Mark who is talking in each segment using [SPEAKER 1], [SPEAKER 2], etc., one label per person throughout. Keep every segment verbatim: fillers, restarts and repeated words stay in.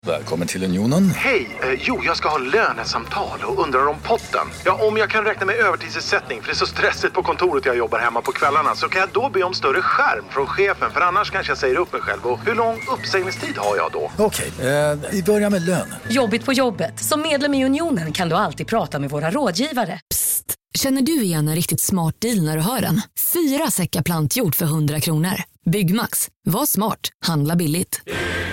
[SPEAKER 1] Välkommen till Unionen.
[SPEAKER 2] Hej, eh, jo jag ska ha lönesamtal och undrar om potten. Ja, om jag kan räkna med övertidsersättning för det är så stressigt på kontoret jag jobbar hemma på kvällarna, så kan jag då be om större skärm från chefen, för annars kanske jag säger upp mig själv. Och hur lång uppsägningstid har jag då?
[SPEAKER 1] Okej, eh, vi börjar med lön.
[SPEAKER 3] Jobbigt på jobbet. Som medlem i Unionen kan du alltid prata med våra rådgivare.
[SPEAKER 4] Psst, känner du igen en riktigt smart deal när du hör den? Fyra säckar plantjord för hundra kronor. Byggmax, var smart, handla billigt.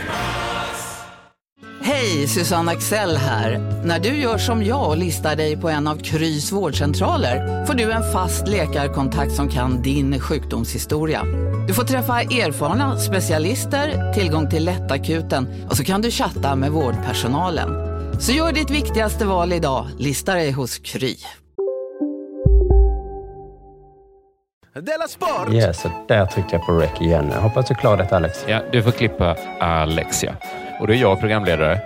[SPEAKER 5] Hej, Susanne Axel här. När du gör som jag och listar dig på en av Krys vårdcentraler får du en fast läkarkontakt som kan din sjukdomshistoria. Du får träffa erfarna specialister, tillgång till lättakuten och så kan du chatta med vårdpersonalen. Så gör ditt viktigaste val idag, lista dig hos Kry.
[SPEAKER 2] Della Sport!
[SPEAKER 6] Ja, så där tryckte jag på rec igen. Jag hoppas du klarar det, Alex.
[SPEAKER 7] Ja, du får klippa Alexia. Och det är jag programledare.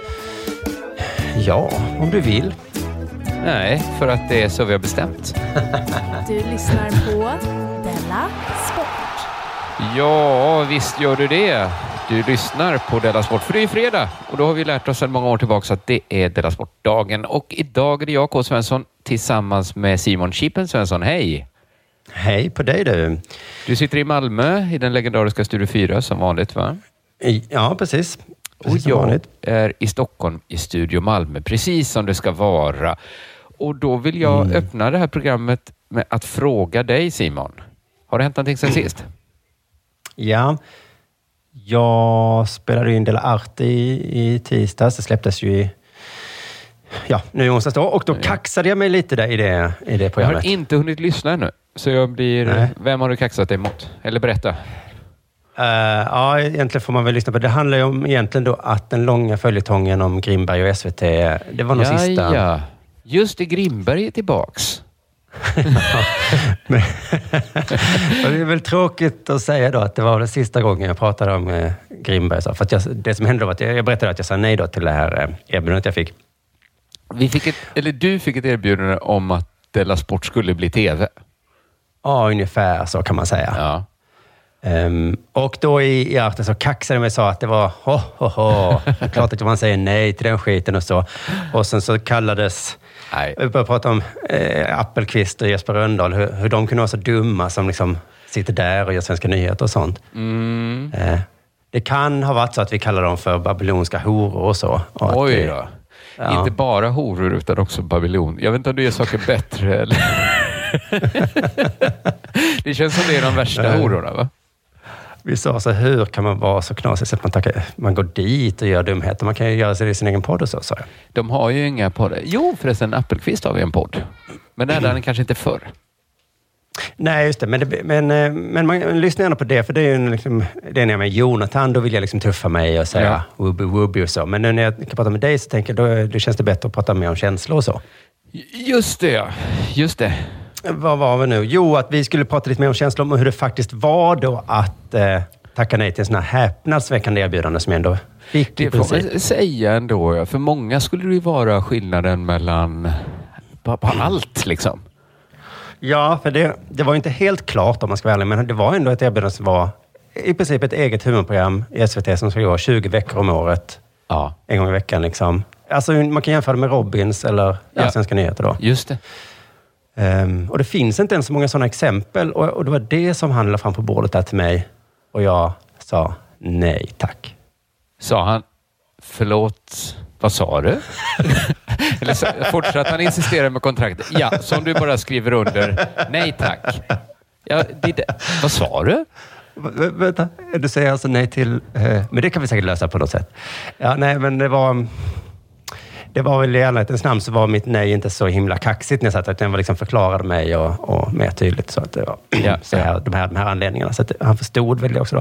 [SPEAKER 6] Ja, om du vill.
[SPEAKER 7] Nej, för att det är så vi har bestämt.
[SPEAKER 8] Du lyssnar på Della Sport.
[SPEAKER 7] Ja, visst gör du det. Du lyssnar på Della Sport, för det är fredag. Och då har vi lärt oss sedan många år tillbaka att det är Della Sport-dagen. Och idag är det jag, K. Svensson, tillsammans med Simon Chippen Svensson. Hej!
[SPEAKER 6] Hej på dig du.
[SPEAKER 7] Du sitter i Malmö i den legendariska Studio fyra som vanligt, va?
[SPEAKER 6] Ja, precis. precis
[SPEAKER 7] och jag är i Stockholm i Studio Malmö, precis som det ska vara. Och då vill jag mm. öppna det här programmet med att fråga dig, Simon. Har det hänt någonting sen sist?
[SPEAKER 6] Ja, jag spelade in Della Arte i, i tisdags. Det släpptes ju i ja, nu i onsdags då. Och då ja. kaxade jag mig lite där i det, i det programmet.
[SPEAKER 7] Jag har inte hunnit lyssna ännu. Så jag blir... Nej. Vem har du kaxat dig emot? Eller berätta.
[SPEAKER 6] Uh, ja, egentligen får man väl lyssna på. Det handlar ju om egentligen då att den långa följetongen om Grimberg och S V T, det var nog
[SPEAKER 7] ja,
[SPEAKER 6] sista.
[SPEAKER 7] Ja, just det, Grimberg är tillbaks.
[SPEAKER 6] Men, det är väl tråkigt att säga då att det var den sista gången jag pratade om eh, Grimberg. Så. För att jag, det som hände var att jag, jag berättade att jag sa nej då till det här eh, erbjudandet jag fick.
[SPEAKER 7] Vi fick ett, eller du fick ett erbjudande om att Della Sport skulle bli tv.
[SPEAKER 6] Ja, ungefär så kan man säga.
[SPEAKER 7] Ja.
[SPEAKER 6] Um, och då i, i arten så kaxade jag mig och sa att det var ho, ho, ho. Klart att man säger nej till den skiten och så. Och sen så kallades... Nej. Vi började prata om eh, Appelqvist och Jesper Rönndahl. Hur, hur de kunde vara så dumma som liksom sitter där och gör Svenska nyheter och sånt.
[SPEAKER 7] Mm.
[SPEAKER 6] Eh, det kan ha varit så att vi kallar dem för babylonska horor och så. Och
[SPEAKER 7] Oj
[SPEAKER 6] att,
[SPEAKER 7] då.
[SPEAKER 6] Ja.
[SPEAKER 7] Inte bara horor utan också babylon. Jag vet inte om du gör saker bättre eller... Det känns som det är de värsta hororna, va?
[SPEAKER 6] Vi sa så, hur kan man vara så knasig så att man, tackar, man går dit och gör dumheter? Man kan ju göra sig i sin egen podd och så, sa jag.
[SPEAKER 7] De har ju inga poddar. Jo, förresten, Appelqvist har vi en podd. Men den är den kanske inte förr. Nej, just det. Men, det, men, men man lyssnar gärna på det, för det är ju liksom, det är när jag med Jonathan, då vill jag liksom tuffa mig och säga ja. wubbi wubbi och så. Men nu när jag kan prata med dig så tänker jag, då, då känns det bättre att prata mer om känslor och så. Just det, ja. Just det.
[SPEAKER 6] Vad var vi nu? Jo, att vi skulle prata lite mer om känslor om hur det faktiskt var då att eh, tacka nej till en sån här häpnadsväckande erbjudande som jag ändå fick.
[SPEAKER 7] Det får man säga ändå, ja. För många skulle det ju vara skillnaden mellan på, på allt liksom.
[SPEAKER 6] Ja, för det, det var inte helt klart om man ska vara ärlig, men det var ändå ett erbjudande som var i princip ett eget humorprogram i S V T som ska gå tjugo veckor om året.
[SPEAKER 7] Ja. En
[SPEAKER 6] gång i veckan liksom. Alltså man kan jämföra med Robins eller ja. Svenska nyheter då.
[SPEAKER 7] Just det.
[SPEAKER 6] Um, och det finns inte ens så många sådana exempel. Och, och det var det som han la fram på bordet där till mig. Och jag sa nej, tack.
[SPEAKER 7] Sa han, förlåt, vad sa du? Eller så, fortsatt han insistera med kontraktet. Ja, som du bara skriver under. Nej, tack. Ja, det, vad sa du?
[SPEAKER 6] V- vänta, du säger alltså nej till... Uh, men det kan vi säkert lösa på något sätt. Ja, nej, men det var... Det var väl i ärlighetens namn så var mitt nej inte så himla kaxigt när jag satt, att den var liksom förklarade mig och, och mer tydligt så att det var ja, så här, de, här, de här anledningarna. Så att han förstod väl det också då.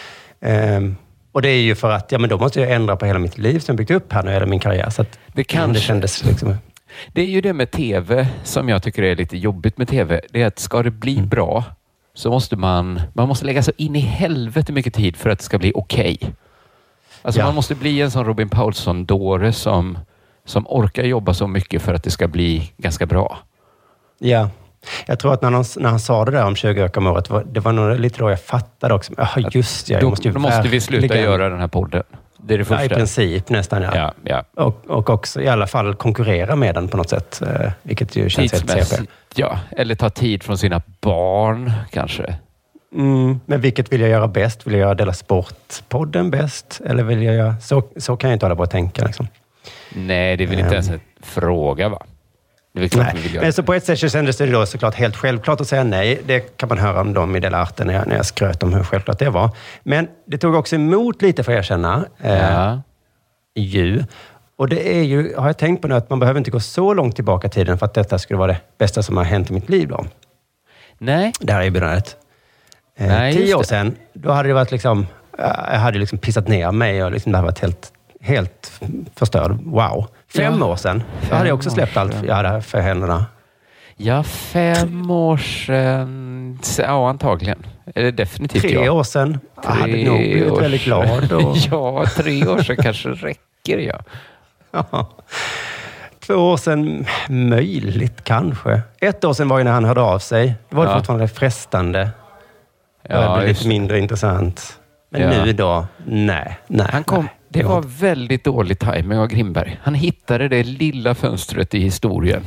[SPEAKER 6] Um, och det är ju för att, ja men då måste jag ändra på hela mitt liv som jag byggt upp här när jag är min karriär. Så att
[SPEAKER 7] det, kanske,
[SPEAKER 6] det kändes liksom...
[SPEAKER 7] Det är ju det med tv som jag tycker är lite jobbigt med tv. Det är att ska det bli mm. bra så måste man, man måste lägga så in i helvete mycket tid för att det ska bli okej. Okay. Alltså ja. Man måste bli en sån Robin Paulsson-dåre som som orkar jobba så mycket för att det ska bli ganska bra.
[SPEAKER 6] Ja, jag tror att när han, när han sa det där om tjugo veckor om året, det var nog lite då jag fattade också. Ja, just ja, jag
[SPEAKER 7] då,
[SPEAKER 6] måste ju
[SPEAKER 7] då måste vi sluta göra den här podden. Det är det första.
[SPEAKER 6] Ja, i princip nästan, ja.
[SPEAKER 7] Ja, ja.
[SPEAKER 6] Och, och också i alla fall konkurrera med den på något sätt. Eh, vilket ju känns helt C P.
[SPEAKER 7] Ja, eller ta tid från sina barn kanske.
[SPEAKER 6] Mm, men vilket vill jag göra bäst? Vill jag göra Della Sport-podden bäst? Eller vill jag göra... Så, så kan jag inte hålla på att tänka. Liksom.
[SPEAKER 7] Nej, det är väl inte um, ens en fråga, va? Det är väl klart vi vill göra.
[SPEAKER 6] Men så på ett sätt så kändes det då såklart helt självklart att säga nej. Det kan man höra om dem i Della Arte när jag, när jag skröt om hur självklart det var. Men det tog också emot lite för att erkänna.
[SPEAKER 7] Ja.
[SPEAKER 6] Eh, ju. Och det är ju, har jag tänkt på nu, att man behöver inte gå så långt tillbaka i tiden för att detta skulle vara det bästa som har hänt i mitt liv då.
[SPEAKER 7] Nej.
[SPEAKER 6] Det här erbjudandet. Eh,
[SPEAKER 7] Nej,
[SPEAKER 6] tio år
[SPEAKER 7] det.
[SPEAKER 6] sedan, då hade det varit liksom, jag hade liksom pissat ner mig och liksom det hade varit helt, helt förstörd. Wow. Fem ja. år sedan, då hade jag också släppt allt jag hade för händerna.
[SPEAKER 7] Ja, fem år sedan. Ja, antagligen. Eller definitivt
[SPEAKER 6] Tre
[SPEAKER 7] ja.
[SPEAKER 6] år sedan. Jag
[SPEAKER 7] tre
[SPEAKER 6] hade nog blivit väldigt glad. Och...
[SPEAKER 7] ja, tre år sedan kanske räcker, ja.
[SPEAKER 6] ja. Två år sedan, möjligt kanske. Ett år sedan var ju när han hörde av sig. Det var ju ja. fortfarande frestande. Ja, det blev lite mindre intressant. Men ja. nu då, nej. nej
[SPEAKER 7] han kom,
[SPEAKER 6] nej,
[SPEAKER 7] det, det var, var väldigt dålig timing av Grimberg. Han hittade det lilla fönstret i historien.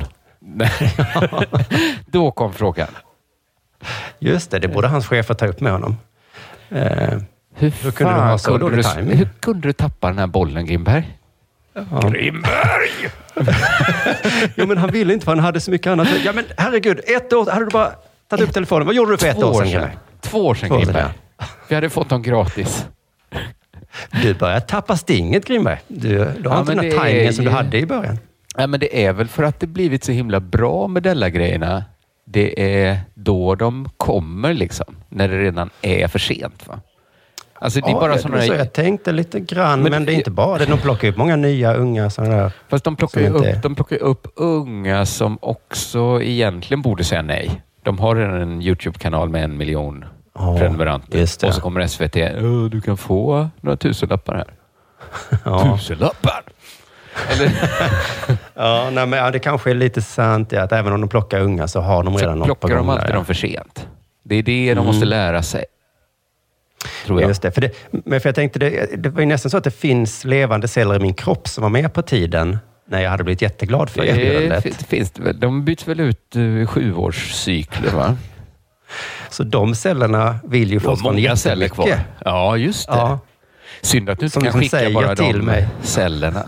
[SPEAKER 7] Då kom frågan.
[SPEAKER 6] Just det, det borde hans chefer ta upp med honom. Eh,
[SPEAKER 7] hur
[SPEAKER 6] hur kunde du ha så dålig timing?
[SPEAKER 7] Hur kunde du tappa den här bollen, Grimberg?
[SPEAKER 6] Ja.
[SPEAKER 7] Grimberg!
[SPEAKER 6] jo, men han ville inte för han hade så mycket annat. Ja, men herregud, ett år, hade du bara tagit upp telefonen. Vad gjorde du för ett år sedan? sedan?
[SPEAKER 7] Två år sedan, Grimberg. Vi hade fått dem gratis.
[SPEAKER 6] Du börjar tappa stinget, Grimberg. Du, du har ja, inte den här timingen som du hade i början.
[SPEAKER 7] Ja, men det är väl för att det blivit så himla bra med Della-grejerna. Det är då de kommer liksom. När det redan är för sent, va? Alltså det är
[SPEAKER 6] ja,
[SPEAKER 7] bara
[SPEAKER 6] det,
[SPEAKER 7] sådana...
[SPEAKER 6] så jag tänkte lite grann, men, men det är inte bara det. De plockar upp många nya unga sådana där.
[SPEAKER 7] Fast de plockar ju upp, de plockar upp unga som också egentligen borde säga nej. De har en YouTube-kanal med en miljon oh, prenumeranter. Och så kommer S V T. Du kan få några tusenlappar här. Ja. Tusenlappar? Eller?
[SPEAKER 6] ja, nej, men, ja, det kanske är lite sant ja, att även om de plockar unga så har de redan något på gång.
[SPEAKER 7] Plockar de alltid
[SPEAKER 6] där,
[SPEAKER 7] dem för sent. Det är det de mm. måste lära sig. Tror jag.
[SPEAKER 6] Just det. För, det, men för jag tänkte, det, det var ju nästan så att det finns levande celler i min kropp som var med på tiden när jag hade blivit jätteglad för erbjudandet.
[SPEAKER 7] Det finns det väl. De byts väl ut uh, sjuårscykler, va?
[SPEAKER 6] Så de cellerna vill ju fortfarande
[SPEAKER 7] många celler kvar. Ja, just det. Ja. Synd att du inte
[SPEAKER 6] som
[SPEAKER 7] kan skicka bara
[SPEAKER 6] till
[SPEAKER 7] de
[SPEAKER 6] mig.
[SPEAKER 7] cellerna.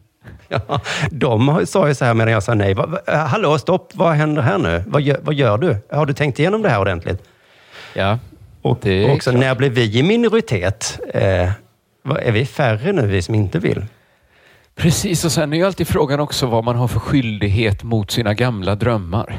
[SPEAKER 6] Ja, de sa ju så här medan jag sa nej. Va, va, hallå, stopp, vad händer här nu? Vad gör, vad gör du? Har du tänkt igenom det här ordentligt?
[SPEAKER 7] Ja.
[SPEAKER 6] Och,
[SPEAKER 7] det
[SPEAKER 6] och också, klart. När blir vi i minoritet? Eh, är vi färre nu, vi som inte vill?
[SPEAKER 7] Precis, och sen är ju alltid frågan också vad man har för skyldighet mot sina gamla drömmar.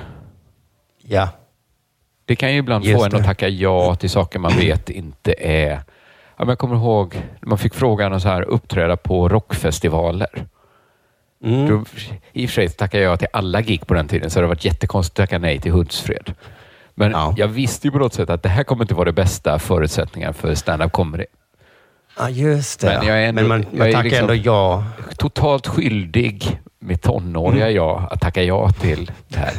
[SPEAKER 6] Ja.
[SPEAKER 7] Det kan ju ibland
[SPEAKER 6] Just
[SPEAKER 7] få en
[SPEAKER 6] det.
[SPEAKER 7] att tacka ja till saker man vet inte är... Ja, men jag kommer ihåg, man fick frågan att så här, uppträda på rockfestivaler.
[SPEAKER 6] Mm.
[SPEAKER 7] Då, i och för sig tackade jag till alla gig på den tiden, så det har varit jättekonstigt att tacka nej till Hultsfred. Men ja. jag visste ju på något sätt att det här kommer inte vara det bästa förutsättningar för stand-up comedy.
[SPEAKER 6] Ja, just det.
[SPEAKER 7] Men, jag är ändå,
[SPEAKER 6] Men man, man tackar liksom ändå ja.
[SPEAKER 7] Totalt skyldig med tonåriga mm. jag att tacka ja till det här.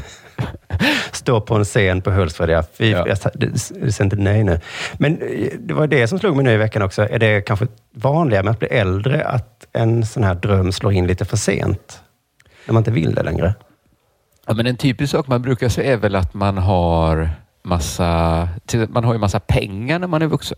[SPEAKER 6] Stå på en scen på Hultsfred. Ja. Vi, ja. Jag, det, det säger inte nej nu. Men det var det som slog mig nu i veckan också. Är det kanske vanligare med att bli äldre att en sån här dröm slår in lite för sent? När man inte vill det längre?
[SPEAKER 7] Ja, men en typisk sak man brukar säga är väl att man har massa, man har ju massa pengar när man är vuxen.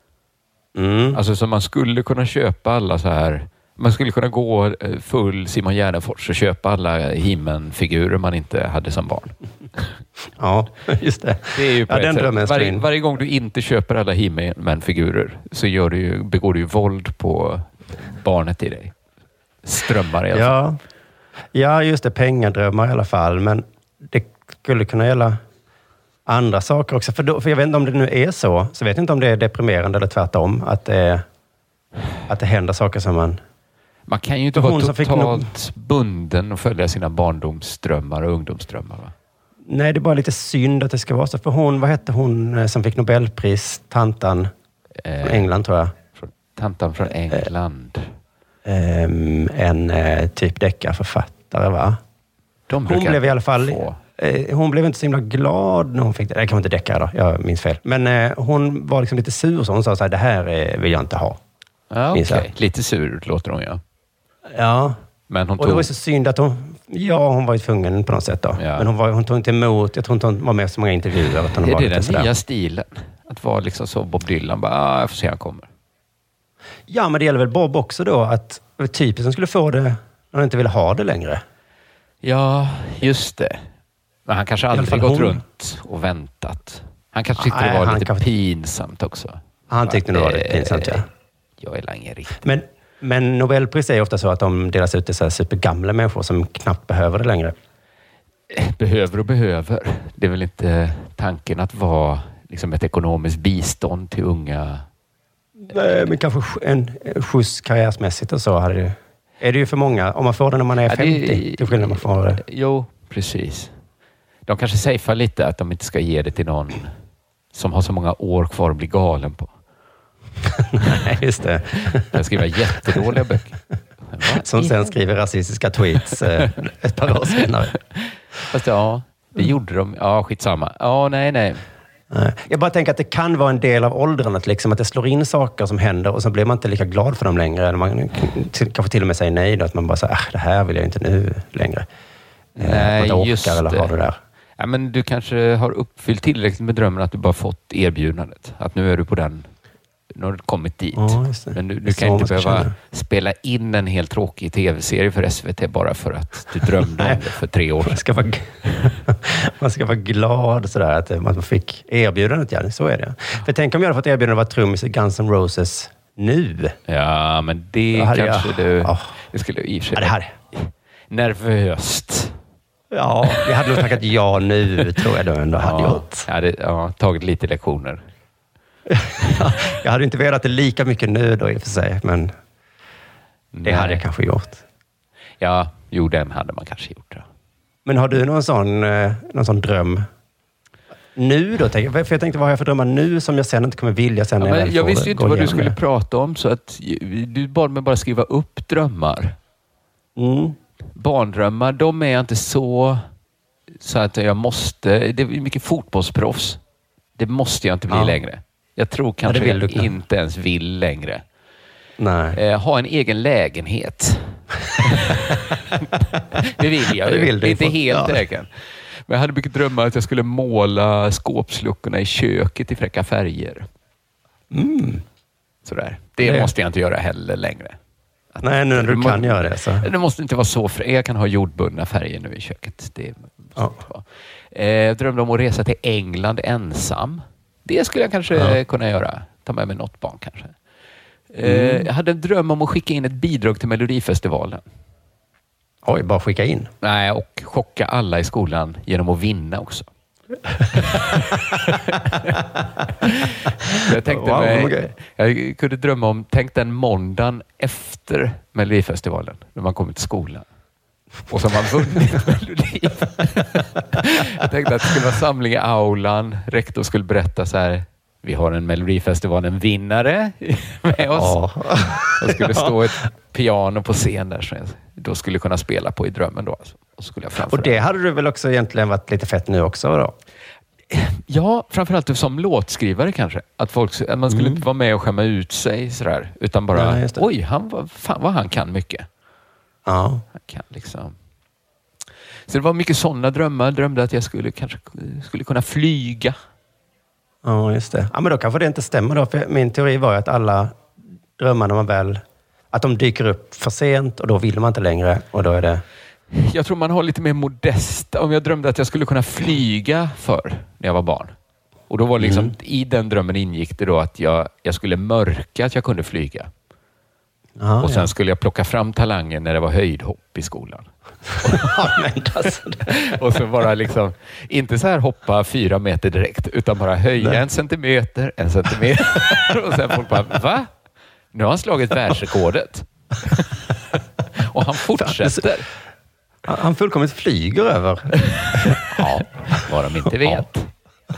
[SPEAKER 6] Mm.
[SPEAKER 7] Alltså så man skulle kunna köpa alla så här, man skulle kunna gå full Simon Gärdenfors och köpa alla He-Man-figurer man inte hade som barn.
[SPEAKER 6] Ja, just det.
[SPEAKER 7] Det är ju
[SPEAKER 6] ja, den drömmen
[SPEAKER 7] Var, varje gång du inte köper alla He-Man-figurer så gör du ju, begår du ju våld på barnet i dig. Strömmar i alla fall.
[SPEAKER 6] Ja. Ja, just det. Pengadrömmar i alla fall. Men det skulle kunna gälla andra saker också. För, då, för jag vet inte om det nu är så. Så vet jag inte om det är deprimerande eller tvärtom. Att det, att det händer saker som man...
[SPEAKER 7] Man kan ju inte vara totalt bunden och följa sina barndomsdrömmar och ungdomsdrömmar, va?
[SPEAKER 6] Nej, det är bara lite synd att det ska vara så. För hon, vad hette hon som fick Nobelpris? Tantan eh, från England, tror jag.
[SPEAKER 7] Från, tantan från England.
[SPEAKER 6] Eh, en eh, typ deckarförfattare, va?
[SPEAKER 7] De
[SPEAKER 6] hon blev i alla fall...
[SPEAKER 7] Få.
[SPEAKER 6] Eh, hon blev inte så himla glad när hon fick det. Det kan man inte decka då, jag minns fel. Men eh, hon var liksom lite sur, så hon sa så här, det här eh, vill jag inte ha.
[SPEAKER 7] Ja, okej. Okay. Lite sur låter hon, ja.
[SPEAKER 6] Ja.
[SPEAKER 7] Men hon
[SPEAKER 6] och
[SPEAKER 7] tog...
[SPEAKER 6] det var så synd att hon... Ja, hon var ju tvungen på något sätt då. Ja. Men hon, var, hon tog inte emot... Jag tror inte hon var med så många intervjuer. Att hon
[SPEAKER 7] är
[SPEAKER 6] var
[SPEAKER 7] det den
[SPEAKER 6] sådär.
[SPEAKER 7] nya stilen? Att vara liksom så Bob Dylan. Bara, ah, jag får se han kommer.
[SPEAKER 6] Ja, men det gäller väl Bob också då. Att det var typen som skulle få det när han inte ville ha det längre.
[SPEAKER 7] Ja, just det. Men han kanske aldrig gått hon... runt och väntat. Han kanske tyckte Nej, det var lite kan... pinsamt också.
[SPEAKER 6] Han tyckte det var lite pinsamt, ja.
[SPEAKER 7] Jag är ingen riktigt.
[SPEAKER 6] Men, men Nobelpris är ofta så att de delas ut till så här supergamla människor som knappt behöver det längre.
[SPEAKER 7] Behöver och behöver. Det är väl inte tanken att vara liksom ett ekonomiskt bistånd till unga...
[SPEAKER 6] Nej, men kanske en skjuts karriärsmässigt och så. Här är, det, är det ju för många. Om man får det när man är ja, femtio. Det, till skillnad man får det.
[SPEAKER 7] Jo, precis. De kanske safear lite att de inte ska ge det till någon som har så många år kvar att bli galen på.
[SPEAKER 6] Nej, just det.
[SPEAKER 7] Jag skriver jättedåliga böcker.
[SPEAKER 6] Som sen skriver rasistiska tweets eh, ett par år senare.
[SPEAKER 7] Fast ja, det gjorde de. Ja, skitsamma. Ja, nej, nej.
[SPEAKER 6] Jag bara tänker att det kan vara en del av åldrandet, liksom, att det slår in saker som händer och så blir man inte lika glad för dem längre. Eller man kanske till och med säger nej då, att man bara säger, ah, det här vill jag inte nu längre.
[SPEAKER 7] Nej,
[SPEAKER 6] orkar,
[SPEAKER 7] just
[SPEAKER 6] eller
[SPEAKER 7] det.
[SPEAKER 6] har du där.
[SPEAKER 7] Ja, men du kanske har uppfyllt tillräckligt med drömmen att du bara fått erbjudandet. Att nu är du på den, nu har du kommit dit.
[SPEAKER 6] Ja,
[SPEAKER 7] men du, du kan inte behöva känna. spela in en helt tråkig tv-serie för S V T bara för att du drömde om det för tre år sedan.
[SPEAKER 6] Man ska vara, man ska vara glad sådär att man fick erbjudandet, ja, så är det. För tänk om jag hade fått erbjudandet att vara trummis i Guns N' Roses nu.
[SPEAKER 7] Ja, men det kanske jag, du... Oh. Det skulle i och för sig...
[SPEAKER 6] Ja, det här.
[SPEAKER 7] Nervöst.
[SPEAKER 6] Ja, jag hade nog tackat ja nu, tror jag du ändå hade
[SPEAKER 7] ja,
[SPEAKER 6] gjort.
[SPEAKER 7] Jag hade ja, tagit lite lektioner.
[SPEAKER 6] Jag hade inte velat det lika mycket nu då i och för sig, men det Nej. hade jag kanske gjort.
[SPEAKER 7] Ja, jo, den hade man kanske gjort. Ja.
[SPEAKER 6] Men har du någon sån, någon sån dröm nu då? För jag tänkte, vad har jag för drömmar nu som jag sen inte kommer vilja sen när ja, jag,
[SPEAKER 7] jag visste ju inte vad du skulle med. prata om, så att du bad mig bara skriva upp drömmar.
[SPEAKER 6] Mm.
[SPEAKER 7] Barndrömmar, de är inte så så att jag måste, det är mycket fotbollsproffs. Det måste jag inte bli ja. längre. Jag tror kanske ja, jag inte ens vill längre.
[SPEAKER 6] Nej.
[SPEAKER 7] Eh, ha en egen lägenhet. Det vill jag ju. Det vill det inte helt ja. egen. Men jag hade mycket drömmar att jag skulle måla skåpsluckorna i köket i fräcka färger.
[SPEAKER 6] Mm.
[SPEAKER 7] Sådär. Det, det måste jag inte göra heller längre.
[SPEAKER 6] Att Nej, nu du kan må- göra det. Så.
[SPEAKER 7] Det måste inte vara så. Fr- jag kan ha jordbundna färger nu i köket. Det ja. eh, jag drömde om att resa till England ensam. Det skulle jag kanske ja. kunna göra. Ta med mig något barn kanske. Eh, mm. Jag hade en dröm om att skicka in ett bidrag till Melodifestivalen.
[SPEAKER 6] Oj, bara skicka in?
[SPEAKER 7] Nej, och chocka alla i skolan genom att vinna också. jag tänkte wow, mig, okay. jag kunde drömma om, tänk den måndagen efter Melodifestivalen, när man kommer till skolan. Och så har man vunnit Melodi. Jag tänkte att det skulle vara samling i aulan. Rektor skulle berätta så här: vi har en Melodifestivalen vinnare med oss. Ja. Och skulle stå ett piano på scen där som jag då skulle kunna spela på i drömmen då. Och, så skulle jag
[SPEAKER 6] och det hade du väl också egentligen varit lite fett nu också då?
[SPEAKER 7] Ja, framförallt som låtskrivare kanske. Att folk, man skulle mm. inte vara med och skämma ut sig sådär, utan bara, ja, oj, han, var, fan vad han kan mycket.
[SPEAKER 6] Ja.
[SPEAKER 7] Han kan liksom. Så det var mycket sådana drömmar. Drömde att jag skulle kanske skulle kunna flyga.
[SPEAKER 6] Ja, just det. Ja, men då kanske det inte stämmer då. För min teori var ju att alla drömmar när man väl, att de dyker upp för sent och då vill man inte längre och då är det...
[SPEAKER 7] Jag tror man har lite mer modest. Om jag drömde att jag skulle kunna flyga för när jag var barn. Och då var liksom, mm. i den drömmen ingick det då att jag, jag skulle mörka att jag kunde flyga. Aha, och sen ja. skulle jag plocka fram talangen när det var höjdhopp i skolan. Och så bara liksom, inte så här hoppa fyra meter direkt, utan bara höja Nej. en centimeter, en centimeter. Och sen folk bara, va? Nu har han slagit världsrekordet. Och han fortsätter.
[SPEAKER 6] Han fullkomligt flyger över.
[SPEAKER 7] Ja, vad de inte vet.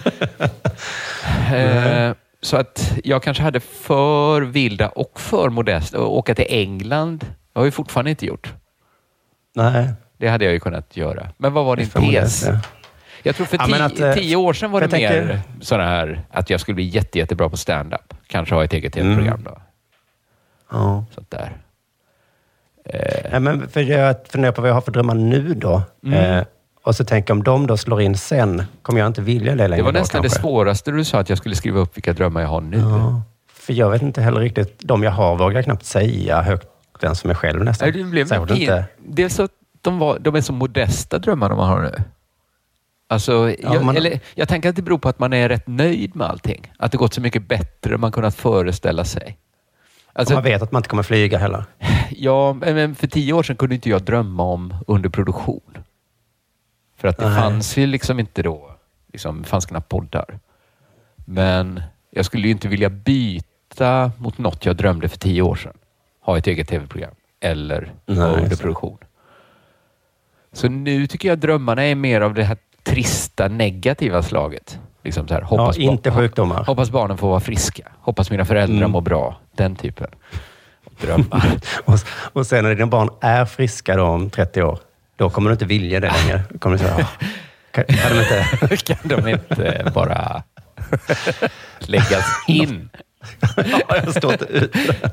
[SPEAKER 7] eh, så att jag kanske hade för vilda och för modest att åka till England. Det har jag fortfarande inte gjort.
[SPEAKER 6] Nej.
[SPEAKER 7] Det hade jag ju kunnat göra. Men vad var din tes? Ja. Jag tror för ja, tio, att, tio år sedan var det mer tänker... sådana här att jag skulle bli jätte, jättebra på stand-up. Kanske ha ett eget tv-program mm. då.
[SPEAKER 6] Ja.
[SPEAKER 7] Sånt där.
[SPEAKER 6] Eh. Nej, men för jag funderar på vad jag har för drömmar nu då. Mm. Eh, och så tänker jag, om de då slår in sen, kommer jag inte vilja det längre.
[SPEAKER 7] Det var
[SPEAKER 6] då,
[SPEAKER 7] nästan
[SPEAKER 6] kanske.
[SPEAKER 7] Det svåraste du sa, att jag skulle skriva upp vilka drömmar jag har nu.
[SPEAKER 6] Ja. För jag vet inte heller riktigt, de jag har vågar jag knappt säga högt den som är själv nästan.
[SPEAKER 7] Nej, det blev
[SPEAKER 6] så inte.
[SPEAKER 7] Det är så att de, var, de är så modesta drömmar man har nu. Alltså,
[SPEAKER 6] ja,
[SPEAKER 7] jag,
[SPEAKER 6] man...
[SPEAKER 7] eller, jag tänker att det beror på att man är rätt nöjd med allting. Att det gått så mycket bättre än man kunnat föreställa sig. Alltså,
[SPEAKER 6] man vet att man inte kommer flyga heller.
[SPEAKER 7] Ja, men för tio år sedan kunde inte jag drömma om underproduktion. För att det
[SPEAKER 6] Nej.
[SPEAKER 7] fanns ju liksom inte då, liksom, det fanns knappt poddar. Men jag skulle ju inte vilja byta mot något jag drömde för tio år sedan. Ha ett eget tv-program. Eller underproduktion. Så nu tycker jag drömmarna är mer av det här trista, negativa slaget. Liksom så här, hoppas,
[SPEAKER 6] ja, inte sjukdomar.
[SPEAKER 7] Hoppas barnen får vara friska. Hoppas mina föräldrar mm. mår bra. Den typen av drömmar.
[SPEAKER 6] och, och sen när dina barn är friska då om trettio år, då kommer du inte vilja det längre. Kommer du säga, kan, kan de inte...
[SPEAKER 7] kan de inte bara läggas in?
[SPEAKER 6] ja, jag står inte ut.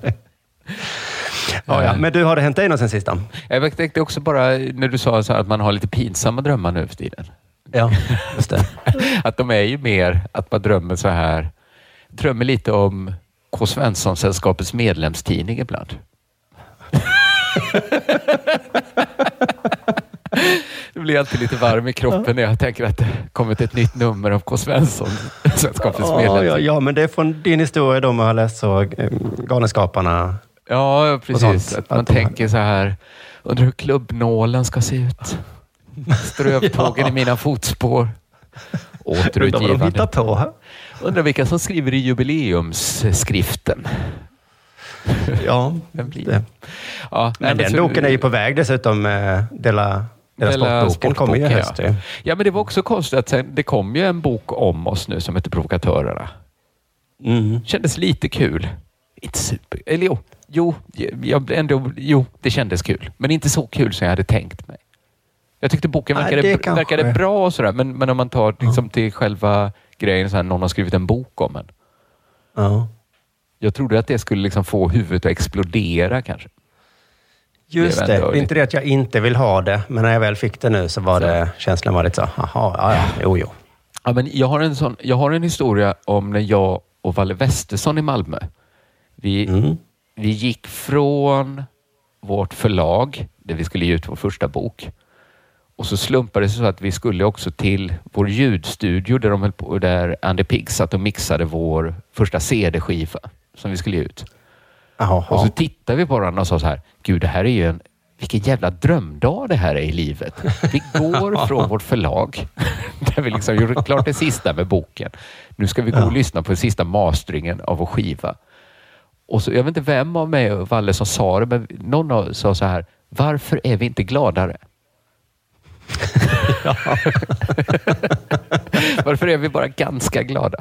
[SPEAKER 6] Ja, ja. Men du, har det hänt dig något sen sista?
[SPEAKER 7] Jag tänkte också bara när du sa så här, att man har lite pinsamma drömmar nu för tiden.
[SPEAKER 6] Ja, just det.
[SPEAKER 7] Att de är ju mer att man drömmer så här. Drömmer lite om K. Svensson-sällskapets medlemstidning ibland. Det blir alltid lite varm i kroppen när jag tänker att det kommit ett nytt nummer av K. Svensson-sällskapets
[SPEAKER 6] ja,
[SPEAKER 7] medlemstidning.
[SPEAKER 6] Ja, ja, men det är från din historia de har läst så äh, Galenskaparna.
[SPEAKER 7] Ja, precis. Att man att tänker har... så här, undrar hur klubbnålen ska se ut. Strövtågen ja. I mina fotspår. Återutgivande.
[SPEAKER 6] De hittar på här.
[SPEAKER 7] Undrar vilka som skriver i jubileumsskriften.
[SPEAKER 6] Ja,
[SPEAKER 7] vem blir det? Ja,
[SPEAKER 6] men den så... boken är ju på väg dessutom. Eh, Dela, Dela, Dela sportboken kommer ju i höst.
[SPEAKER 7] Ja. ja, men det var också konstigt att sen, det kom ju en bok om oss nu som heter Provokatörerna.
[SPEAKER 6] Mm.
[SPEAKER 7] Kändes lite kul. Inte super... Eller jo, jo, jag ändå, jo, det kändes kul. Men inte så kul som jag hade tänkt mig. Jag tyckte boken verkade, Nej, kanske... verkade bra och sådär. Men, men om man tar liksom, till själva grejen så här, någon har skrivit en bok om en.
[SPEAKER 6] Ja.
[SPEAKER 7] Jag trodde att det skulle liksom få huvudet att explodera kanske.
[SPEAKER 6] Just det. Det är inte det att jag inte vill ha det. Men när jag väl fick det nu så var så. det känslan var lite så. Jaha, ja, ja, jo, jo.
[SPEAKER 7] Ja, men jag har en sån, jag har en historia om när jag och Valle Westesson i Malmö. Vi, mm. vi gick från vårt förlag där vi skulle ge ut vår första bok. Och så slumpade det så att vi skulle också till vår ljudstudio där de höll på, där Andy Pigg satt och mixade vår första C D-skiva som vi skulle ge ut.
[SPEAKER 6] Aha.
[SPEAKER 7] Och så tittade vi på varandra och sa så här, gud, det här är ju en, vilken jävla drömdag det här är i livet. Vi går från vårt förlag där vi liksom gjorde klart det sista med boken. Nu ska vi gå och lyssna på den sista masteringen av vår skiva. Och så, jag vet inte vem av mig och Valle som sa det, men någon av sa så här, varför är vi inte gladare?
[SPEAKER 6] Ja.
[SPEAKER 7] Varför är vi bara ganska glada?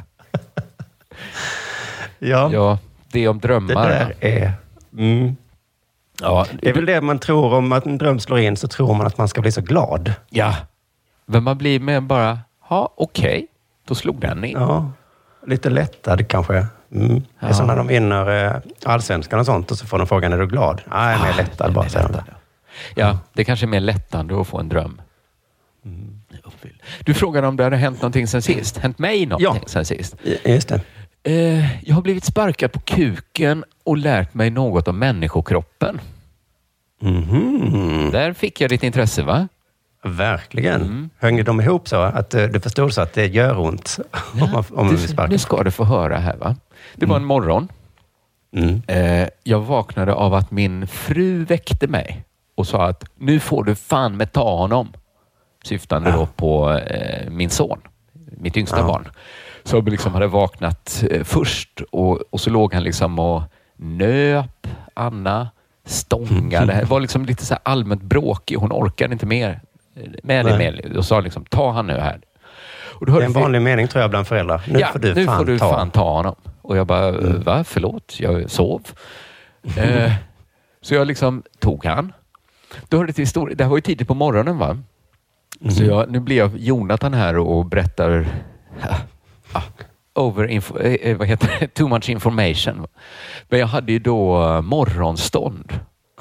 [SPEAKER 6] Ja,
[SPEAKER 7] ja det är om drömmar.
[SPEAKER 6] Det där är... Mm. Ja, det är väl det man tror om att en dröm slår in, så tror man att man ska bli så glad.
[SPEAKER 7] Ja, men man blir med bara, ja okej, okay. Då slog den in.
[SPEAKER 6] Ja, lite lättad kanske. Mm. Ja. Det är som när de vinner eh, allsvenskan och sånt och så får de frågan, är du glad? Nej, jag är mer lättad bara. Lättad.
[SPEAKER 7] Ja, det kanske är mer lättande att få en dröm. Mm. Du frågade om det hade hänt någonting sen sist. Hänt mig någonting ja. sen sist.
[SPEAKER 6] Just det.
[SPEAKER 7] Eh, jag har blivit sparkad på kuken och lärt mig något om människokroppen.
[SPEAKER 6] Mm-hmm.
[SPEAKER 7] Där fick jag ditt intresse, va?
[SPEAKER 6] Verkligen. Mm. Hänger de ihop så att uh, du förstod så att det gör ont
[SPEAKER 7] ja,
[SPEAKER 6] om man, om man blir sparkad?
[SPEAKER 7] Nu ska du få höra här, va? Det var en morgon.
[SPEAKER 6] Mm.
[SPEAKER 7] Eh, jag vaknade av att min fru väckte mig och sa att nu får du fan med ta honom. Syftande ja. då på eh, min son, mitt yngsta ja. barn. Som liksom hade vaknat eh, först och, och så låg han liksom och nöp Anna, stångade. Det var liksom lite så här allmänt bråkig. Hon orkade inte mer med det mer. Och sa liksom, ta han nu här. Och då
[SPEAKER 6] det är en vanlig vi... mening tror jag bland föräldrar. Nu
[SPEAKER 7] ja,
[SPEAKER 6] får du,
[SPEAKER 7] nu
[SPEAKER 6] fan,
[SPEAKER 7] får du
[SPEAKER 6] ta.
[SPEAKER 7] fan ta honom. Och jag bara, mm. va? Förlåt, jag sov. eh, så jag liksom tog han. Då hörde det till historia. Det här var ju tidigt på morgonen, va? Mm. Så jag, nu blir jag Jonathan här och berättar ja, over info, eh, vad heter det? Too much information. Men jag hade ju då morgonstånd.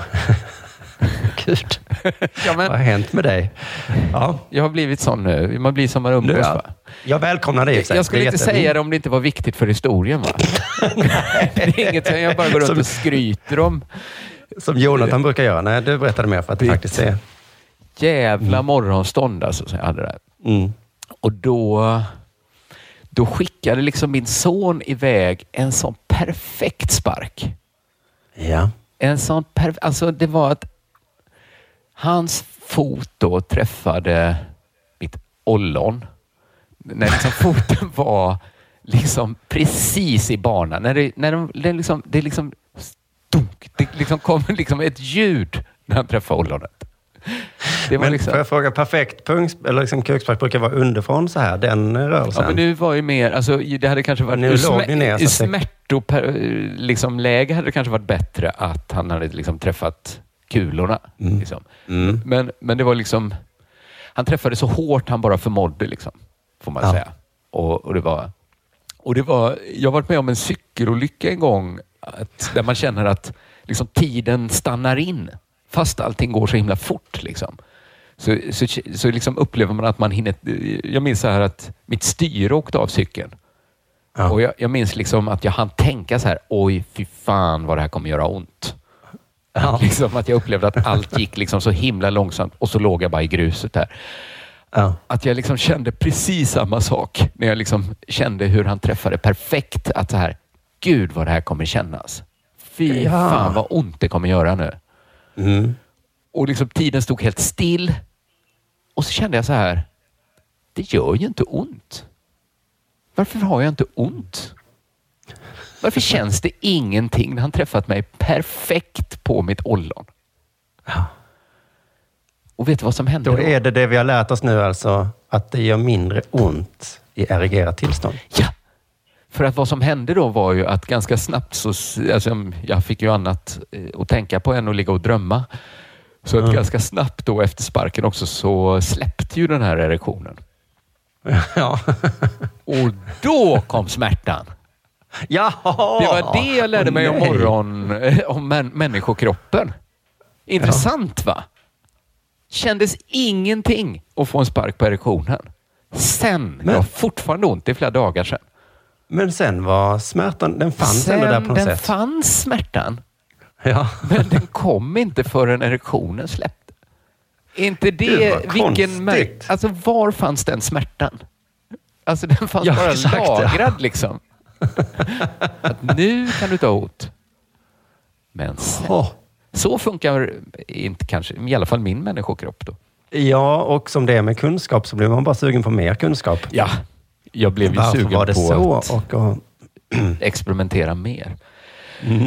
[SPEAKER 6] Gud.
[SPEAKER 7] Ja, men,
[SPEAKER 6] vad har hänt med dig? Ja.
[SPEAKER 7] Jag har blivit sån nu. Man blir som man umgås.
[SPEAKER 6] Ja. Jag välkomnar det.
[SPEAKER 7] Jag, jag skulle inte säga det om det inte var viktigt för historien. Va? Det är inget som jag bara går runt som, och skryter om.
[SPEAKER 6] Som Jonathan brukar göra. Nej, du berättade mer för att det faktiskt är.
[SPEAKER 7] Jävla mm. morgonstånd alltså, som jag hade där.
[SPEAKER 6] Mm.
[SPEAKER 7] Och då, då skickade liksom min son iväg en sån perfekt spark.
[SPEAKER 6] Ja.
[SPEAKER 7] En sån perfekt... Alltså det var att hans fot då träffade mitt ollon. När liksom foten var liksom precis i banan. När det, när de, det liksom... Det liksom stunk. Det liksom kom liksom ett ljud när han träffade ollonet. Det var
[SPEAKER 6] men
[SPEAKER 7] liksom...
[SPEAKER 6] får jag fråga, perfekt punkt, eller liksom kukspark brukar vara underifrån så här, den rörelsen?
[SPEAKER 7] Ja, men nu var ju mer, alltså det hade kanske varit...
[SPEAKER 6] Nu låg ni ner.
[SPEAKER 7] I smärtoläge liksom, läge hade det kanske varit bättre att han hade liksom träffat kulorna.
[SPEAKER 6] Mm.
[SPEAKER 7] Liksom.
[SPEAKER 6] Mm.
[SPEAKER 7] Men, men det var liksom... Han träffade så hårt han bara förmådde, liksom, får man
[SPEAKER 6] ja.
[SPEAKER 7] säga. Och, och det var... Och det var... Jag har varit med om en cykelolycka en gång att, där man känner att liksom, tiden stannar in. Fast allting går så himla fort. Liksom. Så, så, så liksom upplever man att man hinner... Jag minns så här att mitt styre åkte av cykeln. Ja. Och jag, jag minns liksom att jag hann tänka så här, oj fy fan vad det här kommer göra ont. Ja. Liksom att jag upplevde att allt gick liksom så himla långsamt och så låg jag bara i gruset där. Ja. Att jag liksom kände precis samma sak när jag liksom kände hur han träffade perfekt. Att så här, gud vad det här kommer kännas. Fy ja. fan vad ont det kommer göra nu.
[SPEAKER 6] Mm.
[SPEAKER 7] Och liksom tiden stod helt still. Och så kände jag så här, det gör ju inte ont. Varför har jag inte ont? Varför känns det ingenting när han träffat mig perfekt på mitt ollon?
[SPEAKER 6] Ja.
[SPEAKER 7] Och vet du vad som hände
[SPEAKER 6] då?
[SPEAKER 7] Då
[SPEAKER 6] är det det vi har lärt oss nu alltså, att det gör mindre ont i erigerat tillstånd.
[SPEAKER 7] Ja. För att vad som hände då var ju att ganska snabbt så, alltså jag fick ju annat att tänka på än att ligga och drömma. Så att mm. ganska snabbt då efter sparken också så släppte ju den här erektionen.
[SPEAKER 6] Ja.
[SPEAKER 7] Och då kom smärtan.
[SPEAKER 6] Ja.
[SPEAKER 7] Det var det jag lärde mig om morgon, om män, människokroppen. Intressant va? Kändes ingenting att få en spark på erektionen. Sen, Men. jag har fortfarande ont i flera dagar sedan.
[SPEAKER 6] Men sen var smärtan, den fanns
[SPEAKER 7] sen
[SPEAKER 6] ändå där på något
[SPEAKER 7] den
[SPEAKER 6] sätt.
[SPEAKER 7] Sen fanns smärtan.
[SPEAKER 6] Ja.
[SPEAKER 7] Men den kom inte förrän erektionen släppte. Inte det,
[SPEAKER 6] Gud,
[SPEAKER 7] vilken märk, alltså var fanns den smärtan? Alltså den fanns ja, bara exakt, lagrad ja. liksom. Att nu kan du ta åt. Men sen, oh. så funkar inte kanske, i alla fall min människokropp då.
[SPEAKER 6] Ja, och som det är med kunskap så blir man bara sugen på mer kunskap.
[SPEAKER 7] Ja, jag blev ju
[SPEAKER 6] Varför
[SPEAKER 7] sugen
[SPEAKER 6] var det
[SPEAKER 7] på
[SPEAKER 6] så?
[SPEAKER 7] att
[SPEAKER 6] och, och...
[SPEAKER 7] experimentera mer.
[SPEAKER 6] Mm.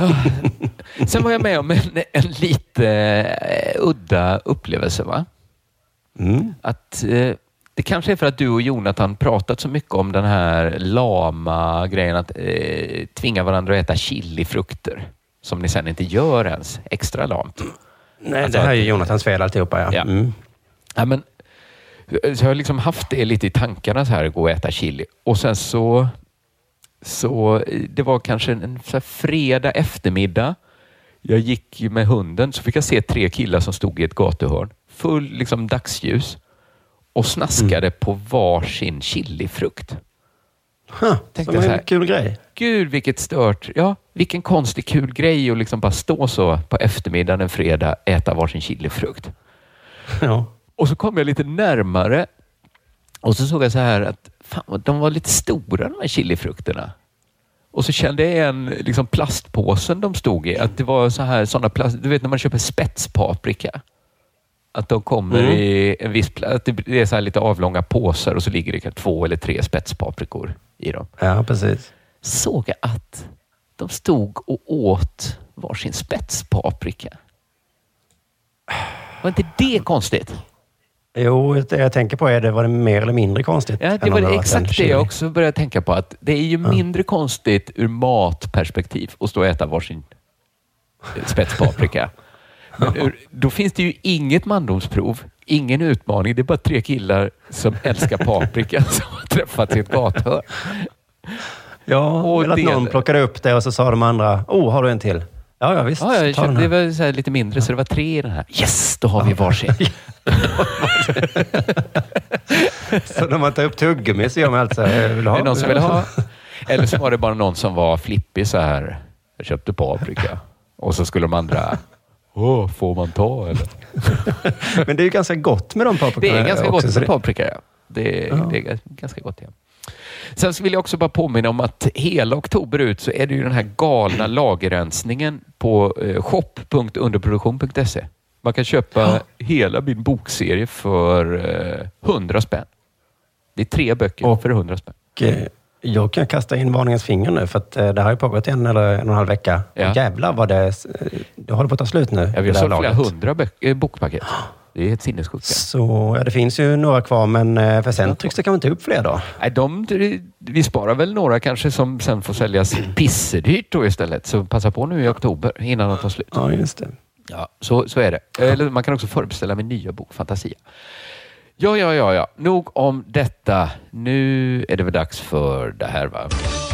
[SPEAKER 7] Sen var jag med om en, en lite uh, udda upplevelse va?
[SPEAKER 6] Mm.
[SPEAKER 7] Att uh, det kanske är för att du och Jonathan pratat så mycket om den här lama grejen att uh, tvinga varandra att äta chilifrukter som ni sen inte gör ens extra lamt.
[SPEAKER 6] Nej,
[SPEAKER 7] alltså
[SPEAKER 6] det här
[SPEAKER 7] att,
[SPEAKER 6] är ju Jonathans fel alltihopa. Ja.
[SPEAKER 7] Ja.
[SPEAKER 6] Mm.
[SPEAKER 7] Ja, men så jag har liksom haft det lite i tankarna så här att gå och äta chili. Och sen så så det var kanske en så här fredag eftermiddag. Jag gick med hunden så fick jag se tre killar som stod i ett gatuhörn. Full liksom dagsljus. Och snaskade mm. på varsin chilifrukt.
[SPEAKER 6] Huh, som en här, kul grej.
[SPEAKER 7] Gud vilket stört. Ja, vilken konstig kul grej att liksom bara stå så på eftermiddagen en fredag äta varsin chilifrukt.
[SPEAKER 6] Ja.
[SPEAKER 7] Och så kom jag lite närmare och så såg jag så här att fan, de var lite stora de här chilifrukterna. Och så kände jag en liksom plastpåsen de stod i. Att det var så här sådana plast... Du vet när man köper spetspaprika. Att de kommer mm. i en viss plats. Det är så här lite avlånga påsar och så ligger det två eller tre spetspaprikor i dem.
[SPEAKER 6] Ja, precis.
[SPEAKER 7] Såg jag att de stod och åt varsin spetspaprika. Var inte det konstigt?
[SPEAKER 6] Jo, det jag tänker på är det var det mer eller mindre konstigt.
[SPEAKER 7] Ja, det var det exakt det jag också började tänka på. Att det är ju ja. mindre konstigt ur matperspektiv att stå och äta varsin spetspaprika. Men ur, då finns det ju inget mandomsprov, ingen utmaning. Det är bara tre killar som älskar paprika som har träffats i ett gathörn.
[SPEAKER 6] Ja,
[SPEAKER 7] Och
[SPEAKER 6] eller att
[SPEAKER 7] del-
[SPEAKER 6] någon plockade upp det och så sa de andra, oh, har du en till? Ja, ja visst.
[SPEAKER 7] Ja, jag
[SPEAKER 6] ta den
[SPEAKER 7] köpte,
[SPEAKER 6] här.
[SPEAKER 7] det var så här lite mindre, så det var tre i den här. Yes, då har vi varsin.
[SPEAKER 6] Så när man tar upp tuggummi så gör man alltså, jag vill ha.
[SPEAKER 7] Är det någon som vill ha? Eller så var det bara någon som var flippig så här. Jag köpte paprika. Och så skulle de andra, åh, får man ta eller?
[SPEAKER 6] Men det är ju ganska gott med de paprikorna.
[SPEAKER 7] Det är ganska
[SPEAKER 6] också,
[SPEAKER 7] gott
[SPEAKER 6] så
[SPEAKER 7] med
[SPEAKER 6] det-
[SPEAKER 7] paprika, ja. Det är,
[SPEAKER 6] Ja.
[SPEAKER 7] det är ganska gott, ja. Sen så vill jag också bara påminna om att hela oktober ut så är det ju den här galna lagerrensningen på eh, shop punkt underproduktion punkt se. Man kan köpa
[SPEAKER 6] Ja.
[SPEAKER 7] hela min bokserie för eh, hundra spänn. Det är tre böcker
[SPEAKER 6] Och-
[SPEAKER 7] för hundra spänn.
[SPEAKER 6] Och, eh, jag kan kasta in varningens finger nu för att eh, det har ju pågått en eller en och en halv vecka.
[SPEAKER 7] Ja.
[SPEAKER 6] Och jävlar vad det, eh, det håller på att ta slut nu.
[SPEAKER 7] Ja, vi har
[SPEAKER 6] det här
[SPEAKER 7] sålt flera
[SPEAKER 6] laget.
[SPEAKER 7] hundra böck, eh, bokpaket. Det är helt sinnessjukt. Ja.
[SPEAKER 6] Så ja, det finns ju några kvar, men eh, för sen trycks det kanske inte upp fler då.
[SPEAKER 7] Nej, de, vi sparar väl några kanske som sen får säljas pissedyrt då istället. Så passa på nu i oktober innan de tar slut.
[SPEAKER 6] Ja, just det.
[SPEAKER 7] Ja, så, så är det. Eller man kan också förbeställa min nya bok Fantasia. Ja, ja, ja, ja. Nog om detta. Nu är det väl dags för det här, va?